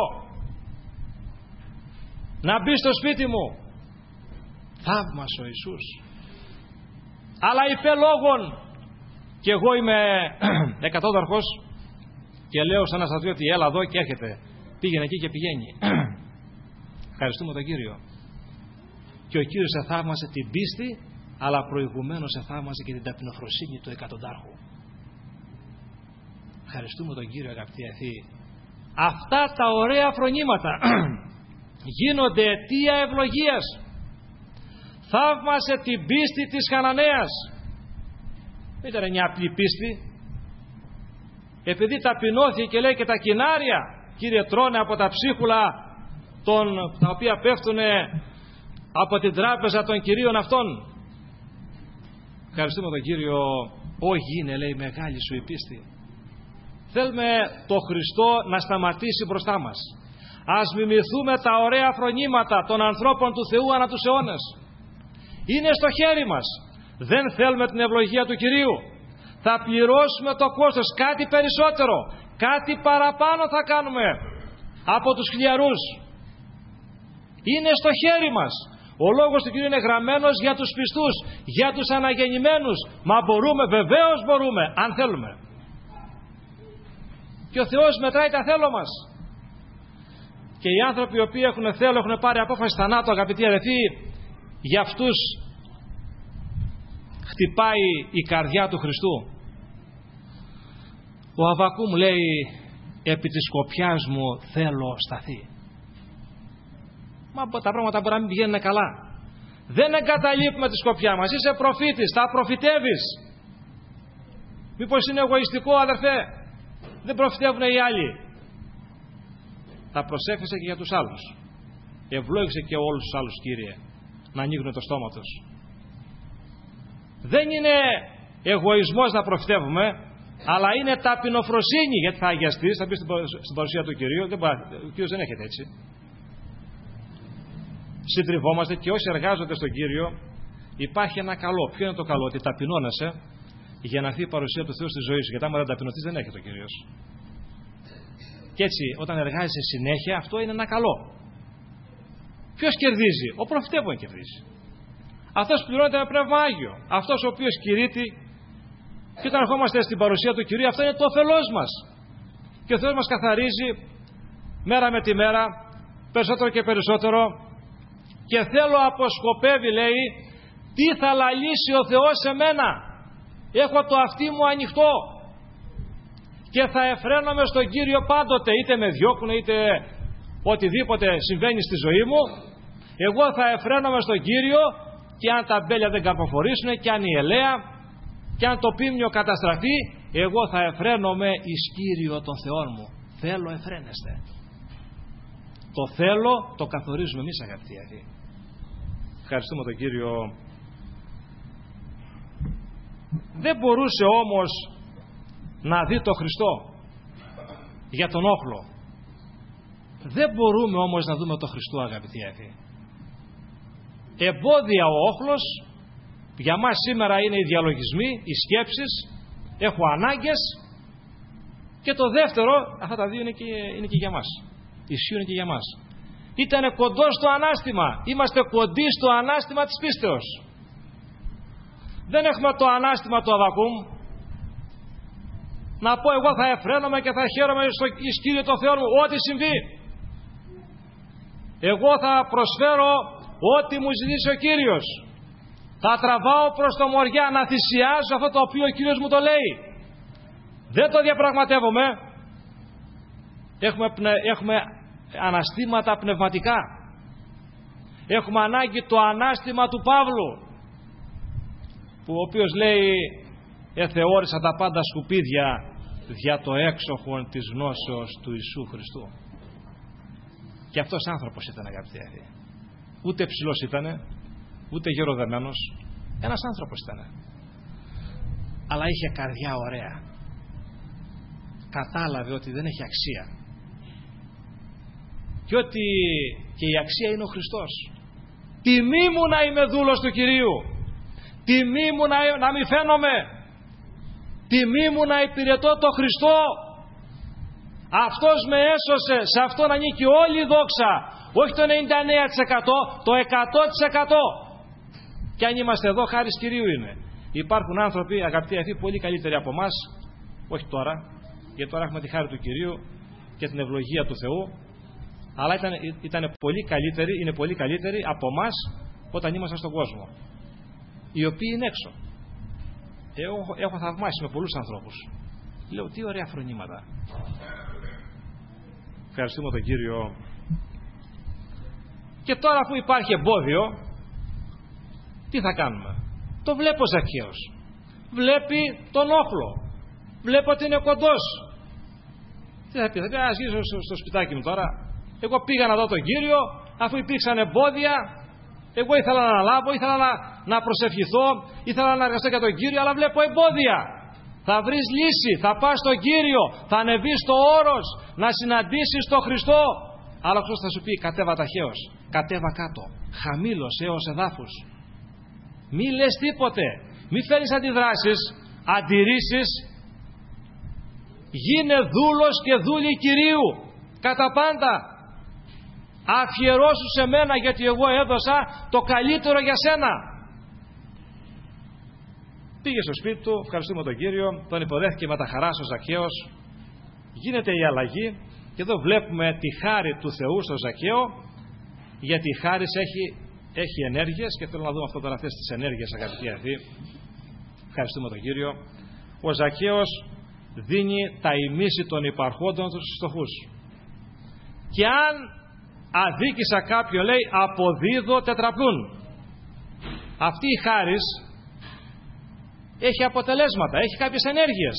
να μπει στο σπίτι μου. Θαύμασε ο Ιησούς. Αλλά είπε λόγον. Και εγώ είμαι εκατόνταρχος και λέω σαν ένα στρατιώτη: έλα εδώ, και έρχεται. Πήγαινε εκεί και πηγαίνει. Ευχαριστούμε τον Κύριο. Και ο Κύριος εθαύμασε την πίστη, αλλά προηγουμένως εθαύμασε και την ταπεινοφροσύνη του εκατοντάρχου. Ευχαριστούμε τον Κύριο, αγαπητοί αδελφοί. Αυτά τα ωραία φρονήματα γίνονται αιτία ευλογίας. Θαύμασε την πίστη της Χαναναίας. Δεν ήταν μια απλή πίστη. Επειδή ταπεινώθηκε, λέει, και τα κοινάρια, Κύριε, τρώνε από τα ψίχουλα τα οποία πέφτουν από την τράπεζα των κυρίων αυτών. Ευχαριστούμε τον Κύριο. Γίνε, λέει, μεγάλη σου η πίστη. Θέλουμε το Χριστό να σταματήσει μπροστά μας. Ας μιμηθούμε τα ωραία φρονήματα των ανθρώπων του Θεού ανά τους αιώνες. Είναι στο χέρι μας. Δεν θέλουμε την ευλογία του Κυρίου. Θα πληρώσουμε το κόστος, κάτι περισσότερο. κάτι παραπάνω θα κάνουμε από τους χλιαρούς. Είναι στο χέρι μας. Ο λόγος του Κυρίου είναι γραμμένος για τους πιστούς, για τους αναγεννημένους. Μα μπορούμε, βεβαίως μπορούμε, αν θέλουμε. Και ο Θεός μετράει τα θέλω μας. Και οι άνθρωποι οι οποίοι έχουν θέλω, έχουν πάρει απόφαση θανάτου, αγαπητοί αδελφοί, για αυτούς χτυπάει η καρδιά του Χριστού. Ο Αββακούμ λέει, επί της σκοπιάς μου θέλω σταθεί. Μα τα πράγματα μπορεί να μην πηγαίνουν καλά. Δεν εγκαταλείπουμε τη σκοπιά μας. Είσαι προφήτης, θα προφητεύεις. Μήπως είναι εγωιστικό, αδερφέ? Δεν προφητεύουν οι άλλοι. Θα προσέχεσαι και για τους άλλους. Ευλόγησε και όλους τους άλλους, Κύριε, να ανοίγουν το στόμα τους. Δεν είναι εγωισμός να προφητεύουμε, αλλά είναι ταπεινοφροσύνη, γιατί θα αγιαστείς, θα μπεις στην παρουσία του Κυρίου. Ο Κύριος δεν έχετε έτσι. Συντριβόμαστε και όσοι εργάζονται στον Κύριο, υπάρχει ένα καλό. Ποιο είναι το καλό? Ότι ταπεινώνεσαι για να έρθει η παρουσία του Θεού στη ζωή σου. Γιατί άμα δεν ταπεινωθείς, δεν έχετε ο Κύριος. Και έτσι, όταν εργάζεσαι συνέχεια, αυτό είναι ένα καλό. Ποιος κερδίζει? Ο προφητεύων κερδίζει. Αυτός πληρώνεται με Πνεύμα Άγιο. Αυτός ο οποίος κηρύττει. Και όταν ερχόμαστε στην παρουσία του Κυρίου, αυτό είναι το όφελός μας. Και ο Θεός μας καθαρίζει μέρα με τη μέρα, περισσότερο και περισσότερο. Και θέλω αποσκοπεύει, λέει, τι θα λαλήσει ο Θεός σε μένα. Έχω το αυτί μου ανοιχτό και θα εφραίνομαι στον Κύριο πάντοτε, είτε με διώκουν είτε οτιδήποτε συμβαίνει στη ζωή μου. Εγώ θα εφραίνομαι στον Κύριο, και αν τα μπέλια δεν καρποφορήσουν, και αν η ελαία, και αν το πίμνιο καταστραφεί, εγώ θα εφραίνομαι εις Κύριο των Θεών μου. Θέλω, εφραίνεστε. Το θέλω το καθορίζουμε εμείς, αγαπητοί αδελφοί. Ευχαριστούμε τον Κύριο. Δεν μπορούσε όμως να δει το Χριστό για τον όχλο. Δεν μπορούμε όμως να δούμε το Χριστό, αγαπητοί αδελφοί. Εμπόδια ο όχλος για μας σήμερα είναι οι διαλογισμοί, οι σκέψεις. Έχω ανάγκες. Και το δεύτερο, αυτά τα δύο είναι και για μας. Ισχύουν και για μας. Ήτανε κοντό στο ανάστημα. Είμαστε κοντοί στο ανάστημα της πίστεως. Δεν έχουμε το ανάστημα του Αββακούμ. Να πω εγώ θα εφραίνομαι και θα χαίρομαι στο Κύριο το Θεό μου ό,τι συμβεί. Εγώ θα προσφέρω ό,τι μου ζητήσει ο Κύριος. Θα τραβάω προς το μοριά να θυσιάζω αυτό το οποίο ο Κύριος μου το λέει. Δεν το διαπραγματεύομαι. Έχουμε αναστήματα πνευματικά. Έχουμε ανάγκη το ανάστημα του Παύλου, που ο οποίος λέει, εθεώρησα τα πάντα σκουπίδια για το έξοχον της γνώσεως του Ιησού Χριστού. Και αυτός άνθρωπος ήταν, αγαπητοί αδελφοί. Ούτε ψηλός ήτανε, ούτε γεροδεμένος. Ένας άνθρωπος ήτανε. Αλλά είχε καρδιά ωραία. Κατάλαβε ότι δεν έχει αξία. Και ότι και η αξία είναι ο Χριστός. Τιμή μου να είμαι δούλος του Κυρίου. Τιμή μου να μη φαίνομαι. Τιμή μου να υπηρετώ το Χριστό. Αυτός με έσωσε. Σε αυτόν ανήκει όλη η δόξα. Όχι το 99%, το 100%. Και αν είμαστε εδώ, χάρις Κυρίου είναι. Υπάρχουν άνθρωποι, αγαπητοί αδελφοί, πολύ καλύτεροι από εμάς. Όχι τώρα, γιατί τώρα έχουμε τη χάρη του Κυρίου και την ευλογία του Θεού. Αλλά είναι πολύ καλύτεροι από εμάς όταν ήμασταν στον κόσμο. Οι οποίοι είναι έξω. Έχω θαυμάσει με πολλούς ανθρώπους. Λέω, τι ωραία φρονήματα. Ευχαριστούμε τον Κύριο. Και τώρα που υπάρχει εμπόδιο, τι θα κάνουμε? Το βλέπω ο Ζακχαίος. Βλέπει τον όχλο. Βλέπω ότι είναι κοντός. Τι θα πει? Θα πει, ας γυρίσω στο σπιτάκι μου τώρα. Εγώ πήγα να δω τον Κύριο, αφού υπήρξαν εμπόδια. Εγώ ήθελα να αναλάβω, ήθελα να προσευχηθώ, ήθελα να εργαστώ για τον Κύριο, αλλά βλέπω εμπόδια. Θα βρεις λύση, θα πας στον Κύριο, θα ανεβείς στο όρος, να συναντήσεις τον Χριστό. Αλλά αυτός θα σου πει, κατέβα ταχαίως, κατέβα κάτω, χαμήλως έως εδάφους. Μη λες τίποτε, μη φέρεις αντιδράσεις, αντιρρήσεις, γίνε δούλος και δούλη Κυρίου κατά πάντα. Αφιερώσου σε μένα, γιατί εγώ έδωσα το καλύτερο για σένα. Πήγε στο σπίτι του, ευχαριστούμε τον Κύριο, τον υποδέχθηκε με τα χαράς ο Ζακχαίος. Γίνεται η αλλαγή και εδώ βλέπουμε τη χάρη του Θεού στο Ζακχαίο, γιατί η χάρις έχει ενέργειες και θέλω να δούμε αυτό τώρα, αυτές τις ενέργειες, αγαπητοί αδελφοί. Ευχαριστούμε τον Κύριο. Ο Ζακχαίος δίνει τα ημίση των υπαρχόντων τους στους φτωχούς. Και αν αδίκησα κάποιον, λέει, αποδίδω τετραπλούν. Αυτή η χάρις έχει αποτελέσματα, έχει κάποιες ενέργειες.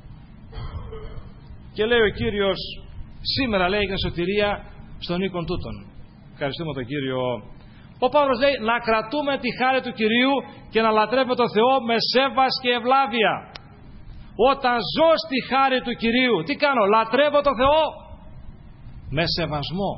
Και λέει ο Κύριος, σήμερα, λέει, έγινε σωτηρία στον οίκον τούτον. Ευχαριστούμε τον Κύριο. Ο Παύλος λέει να κρατούμε τη χάρη του Κυρίου και να λατρεύουμε τον Θεό με σέβας και ευλάβεια. Όταν ζω στη χάρη του Κυρίου, τι κάνω? Λατρεύω τον Θεό με σεβασμό,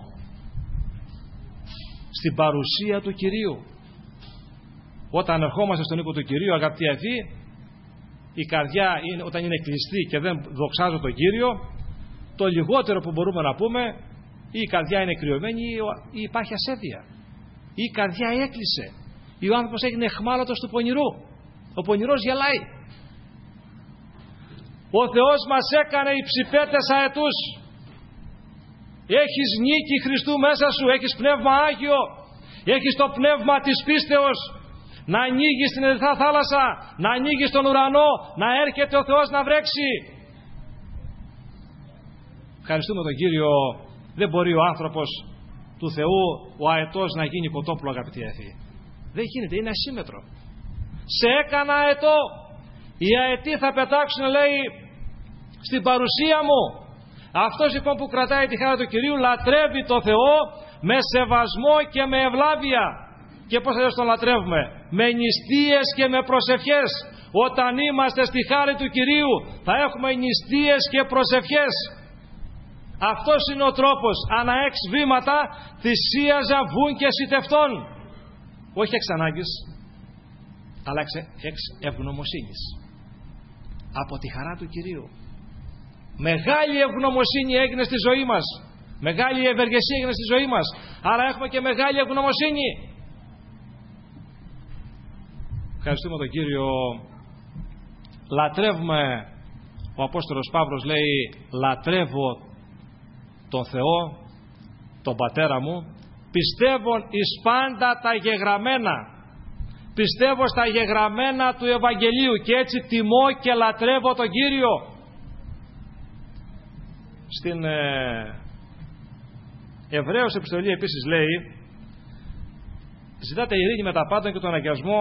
στην παρουσία του Κυρίου. Όταν ερχόμαστε στον οίκο του Κυρίου, αγαπητοί αδελφοί, η καρδιά είναι, όταν είναι κλειστή και δεν δοξάζω τον Κύριο, το λιγότερο που μπορούμε να πούμε, ή η καρδιά είναι κρυωμένη ή υπάρχει ασέβεια, ή η καρδιά έκλεισε, ή ο άνθρωπος έγινε εχμάλωτος του πονηρού. Ο πονηρός γελάει. Ο Θεός μας έκανε υψηπέτες αετούς. Έχεις νίκη Χριστού μέσα σου, έχεις πνεύμα Άγιο, έχεις το πνεύμα της πίστεως, να ανοίγεις την ερυθρά θάλασσα, να ανοίγεις τον ουρανό, να έρχεται ο Θεός να βρέξει. Ευχαριστούμε τον Κύριο. Δεν μπορεί ο άνθρωπος του Θεού, ο αετός, να γίνει κοτόπουλο, αγαπητοί αδελφοί. Δεν γίνεται, είναι ασύμμετρο. Σε έκανα αετό. Οι αετοί θα πετάξουν, λέει, στην παρουσία μου. Αυτός λοιπόν που κρατάει τη χάρη του Κυρίου λατρεύει το Θεό με σεβασμό και με ευλάβεια. Και πώς θα τον λατρεύουμε? Με νηστείες και με προσευχές. Όταν είμαστε στη χάρη του Κυρίου θα έχουμε νηστείες και προσευχές. Αυτός είναι ο τρόπος. Ανά 6 βήματα θυσίαζα βουν και σιτευτών. Όχι εξ ανάγκης, αλλά εξ ευγνωμοσύνης. Από τη χαρά του Κυρίου. Μεγάλη ευγνωμοσύνη έγινε στη ζωή μας. Μεγάλη ευεργεσία έγινε στη ζωή μας. Άρα έχουμε και μεγάλη ευγνωμοσύνη. Ευχαριστούμε τον Κύριο. Λατρεύουμε. Ο Απόστολος Παύλος λέει, λατρεύω τον Θεό, τον Πατέρα μου, πιστεύω εις πάντα τα γεγραμμένα. Πιστεύω στα γεγραμμένα του Ευαγγελίου και έτσι τιμώ και λατρεύω τον Κύριο. Στην Εβραίους επιστολή επίσης λέει, ζητάτε ειρήνη με τα πάντα και τον αγιασμό,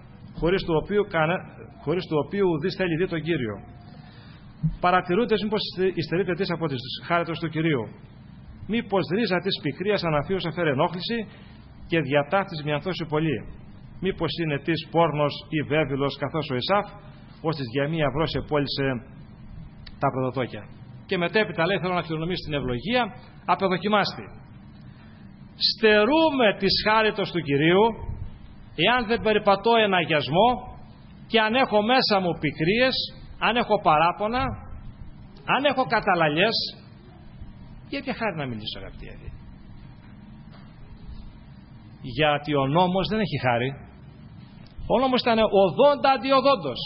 χωρίς του οποίου ουδής θέλει δει τον Κύριο. Παρατηρούντες μήπως υστερείτε τις από τις χάριτες του Κυρίου. Μήπως ρίζα της πικρίας αναφίουσα φέρει ενόχληση και διατάφτης μιανθώσει πολύ. Μήπως είναι της πόρνος ή βέβυλος καθώς ο Εσάφ, ως της για μία βρόση επόλυσε τα πρωτοτόκια. Και μετέπειτα λέει, θέλω να κληρονομήσει την ευλογία, απεδοκιμάστη. Στερούμε της χάριτος του Κυρίου, εάν δεν περιπατώ εν αγιασμό και αν έχω μέσα μου πικρίες, αν έχω παράπονα, αν έχω καταλαλιές, για ποια χάρη να μιλήσω, αγαπητοί αδελφοί? Γιατί ο νόμος δεν έχει χάρη. Ο νόμος ήταν οδόντα αντιοδόντος.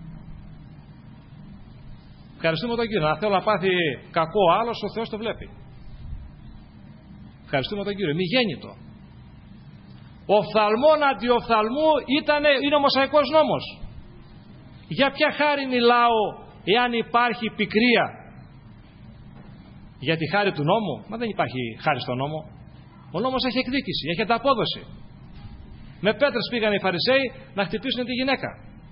Ευχαριστούμε τον Κύριο. Αν θέλω να πάθει κακό ο άλλος, ο Θεός το βλέπει. Ευχαριστούμε τον Κύριο. Μη γέννητο. Οφθαλμόν αντιοφθαλμού είναι ο Μωσαϊκός νόμος. Για ποια χάρη μιλάω εάν υπάρχει πικρία? Για τη χάρη του νόμου? Μα δεν υπάρχει χάρη στον νόμο. Ο νόμος έχει εκδίκηση, έχει ανταπόδοση. Με πέτρες πήγαν οι Φαρισαίοι να χτυπήσουν τη γυναίκα.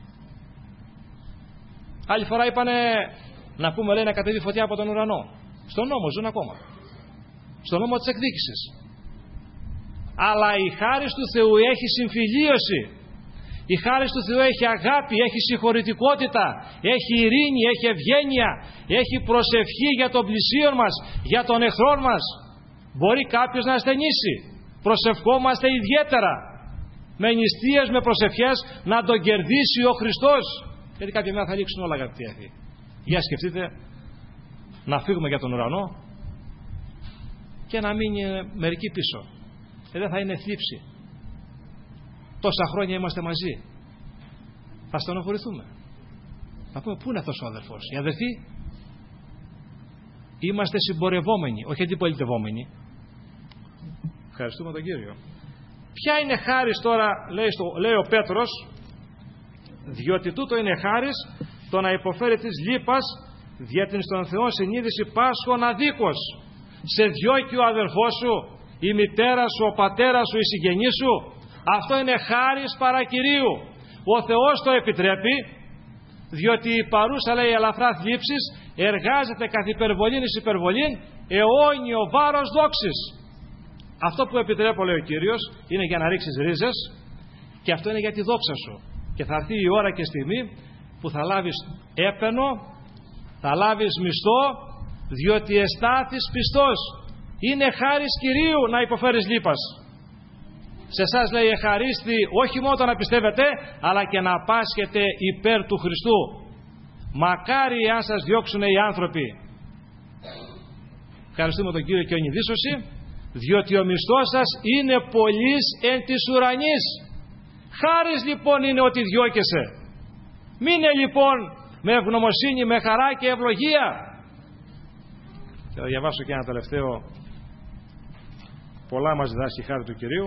Άλλη φορά είπανε, να πούμε, λέει, να κατέβει φωτιά από τον ουρανό. Στον νόμο ζουν ακόμα. Στον νόμο της εκδίκησης. Αλλά η χάρη του Θεού έχει συμφιλίωση. Η χάρη του Θεού έχει αγάπη, έχει συγχωρητικότητα, έχει ειρήνη, έχει ευγένεια, έχει προσευχή για τον πλησίον μας, για τον εχθρόν μας. Μπορεί κάποιος να ασθενήσει. Προσευχόμαστε ιδιαίτερα. Με νηστείες, με προσευχές, να τον κερδίσει ο Χριστός. Γιατί κάποια μέρα θα λήξουν όλα, αγαπητοί αδελφοί. Για σκεφτείτε, να φύγουμε για τον ουρανό και να μείνει μερικοί πίσω. Δεν θα είναι θλίψη. Τόσα χρόνια είμαστε μαζί. Θα στενοχωρηθούμε. Θα πούμε, πού είναι αυτός ο αδερφός? Οι αδερφοί είμαστε συμπορευόμενοι, όχι αντιπολιτευόμενοι. Ευχαριστούμε τον Κύριο. Ποια είναι χάρις τώρα, λέει ο Πέτρος, διότι τούτο είναι χάρις το να υποφέρει της λύπας δια την στον Θεό συνείδηση πάσχων αδίκως. Σε διώκει ο αδερφός σου, η μητέρα σου, ο πατέρας σου, η συγγενή σου. Αυτό είναι χάρις παρακυρίου. Ο Θεός το επιτρέπει, διότι η παρούσα, λέει, ελαφρά θλίψης εργάζεται καθ' υπερβολήν εις υπερβολήν αιώνιο βάρος δόξης. Αυτό που επιτρέπω, λέει ο Κύριος, είναι για να ρίξεις ρίζες, και αυτό είναι για τη δόξα σου. Και θα έρθει η ώρα και στιγμή που θα λάβεις έπαινο, θα λάβεις μισθό, διότι εστάθης πιστός. Είναι χάρις Κυρίου να υποφέρεις λύπας. Σε εσάς, λέει, εχαρίστη όχι μόνο να πιστεύετε, αλλά και να πάσχετε υπέρ του Χριστού. Μακάρι αν σας διώξουν οι άνθρωποι. Ευχαριστούμε τον Κύριο και ονειδίσωση, διότι ο μισθός σας είναι πολύς εν της ουρανής. Χάρις λοιπόν είναι ότι διώκεσαι. Μείνε λοιπόν με ευγνωμοσύνη, με χαρά και ευλογία. Και θα διαβάσω και ένα τελευταίο. Πολλά μας διδάσκει η χάρη του Κυρίου.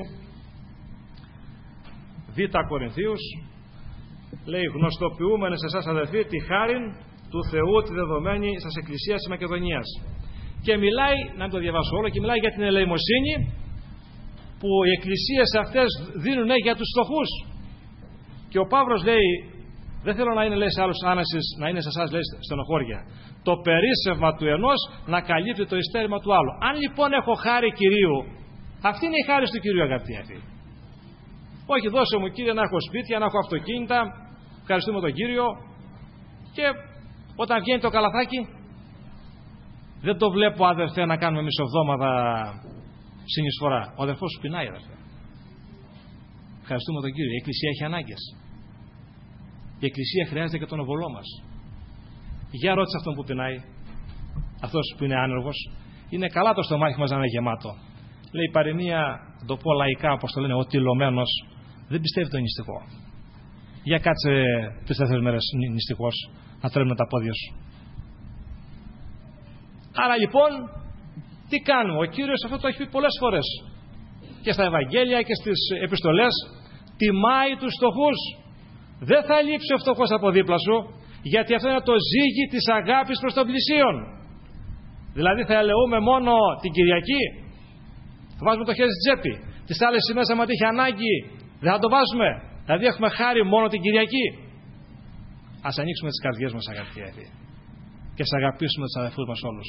Β' Κορινθίους, λέει, γνωστοποιούμενες σε εσάς αδελφοί τη χάριν του Θεού τη δεδομένη σας εκκλησίας της Μακεδονίας. Και μιλάει, να μην το διαβάσω όλο, και μιλάει για την ελεημοσύνη που οι εκκλησίες αυτές δίνουν για τους φτωχούς. Και ο Παύλος λέει, δεν θέλω να είναι, λέει, σε άλλους άνεσης, να είναι σε εσάς, λέει, στενοχώρια. Το περίσσευμα του ενός να καλύπτει το ειστέρημα του άλλου. Αν λοιπόν έχω χάρη Κυρίου, αυτή είναι η χάρη του Κυρίου, αγαπητοί αυτοί. Όχι, δώσε μου, Κύριε, να έχω σπίτια, να έχω αυτοκίνητα, ευχαριστούμε τον Κύριο, και όταν βγαίνει το καλαθάκι, δεν το βλέπω, αδερφέ, να κάνουμε μισοβδόμαδα συνεισφορά. Ο αδερφός σου πεινάει, αδερφέ. Ευχαριστούμε τον Κύριο. Η Εκκλησία έχει ανάγκες. Η Εκκλησία χρειάζεται και τον οβολό μας. Για ρώτησε αυτόν που πεινάει, αυτός που είναι άνεργος. Είναι καλά το στομάχι μας να είναι γεμάτο. Λέει η παροιμία, το πω λαϊκά, όπως το λένε, ο τυλωμένος δεν πιστεύει το νηστικό. Για κάτσε 3-4 μέρες νηστικός, να τρέμουν τα πόδια σου. Άρα λοιπόν, τι κάνουμε? Ο Κύριος αυτό το έχει πει πολλές φορές. Και στα Ευαγγέλια και στις επιστολές. Τιμάει τους φτωχούς. Δεν θα λείψει ο φτωχός από δίπλα σου, γιατί αυτό είναι το ζύγι της αγάπης προς τον πλησίον. Δηλαδή θα ελεούμε μόνο την Κυριακή, θα βάζουμε το χέρι στη τσέπη. Τις άλλες ημέρες, άμα τύχει ανάγκη, δεν θα το βάζουμε. Δηλαδή έχουμε χάρη μόνο την Κυριακή. Ας ανοίξουμε τις καρδιές μας, αγαπητοί αδελφοί, και ας αγαπήσουμε τους αδελφούς μας όλους.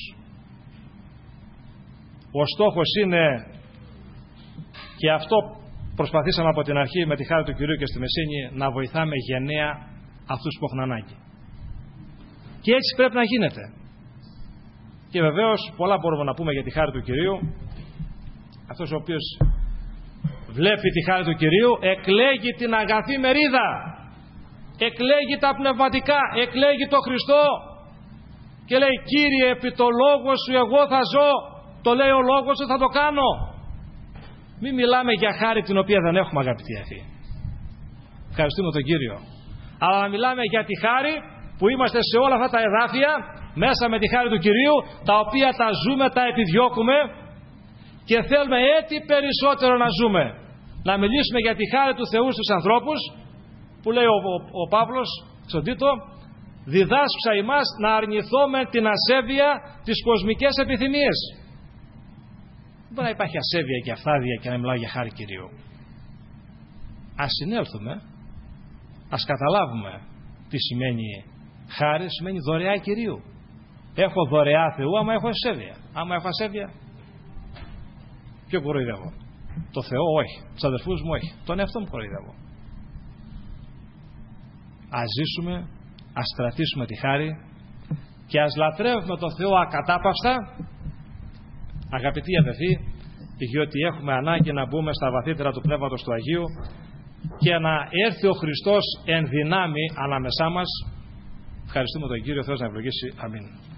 Ο στόχος είναι, και αυτό προσπαθήσαμε από την αρχή με τη χάρη του Κυρίου και στη Μεσίνη, να βοηθάμε γενναία αυτούς που έχουν ανάγκη. Και έτσι πρέπει να γίνεται. Και βεβαίως πολλά μπορούμε να πούμε για τη χάρη του Κυρίου. Αυτός ο οποίος βλέπει τη χάρη του Κυρίου εκλέγει την αγαθή μερίδα, εκλέγει τα πνευματικά, εκλέγει το Χριστό και λέει, Κύριε, επί το λόγο σου εγώ θα ζω. Το λέει ο λόγος σου, θα το κάνω. Μην μιλάμε για χάρη την οποία δεν έχουμε, αγαπητοί αδελφοί. Ευχαριστούμε τον Κύριο. Αλλά να μιλάμε για τη χάρη που είμαστε σε όλα αυτά τα εδάφια, μέσα με τη χάρη του Κυρίου, τα οποία τα ζούμε, τα επιδιώκουμε και θέλουμε έτσι περισσότερο να ζούμε. Να μιλήσουμε για τη χάρη του Θεού στους ανθρώπους, που λέει ο Παύλος στον Τίτο, διδάσκουσα ημάς να αρνηθούμε την ασέβεια τις κοσμικές επιθυμίες. Δεν μπορεί να υπάρχει ασέβεια και αφθάδεια και να μιλάω για χάρη Κυρίου. Ας συνέλθουμε, ας καταλάβουμε τι σημαίνει χάρη, σημαίνει δωρεά Κυρίου. Έχω δωρεά Θεού άμα έχω ασέβεια. Άμα έχω ασέβεια, ποιο κοροϊδεύω? Το Θεό όχι, τους αδερφούς μου όχι, τον εαυτό μου κοροϊδεύω. Ας ζήσουμε, ας κρατήσουμε τη χάρη και ας λατρεύουμε τον Θεό ακατάπαυστα, αγαπητοί αδελφοί, διότι έχουμε ανάγκη να μπούμε στα βαθύτερα του Πνεύματος του Αγίου και να έρθει ο Χριστός εν δυνάμει ανάμεσά μας. Ευχαριστούμε τον Κύριο. Θεός να ευλογήσει. Αμήν.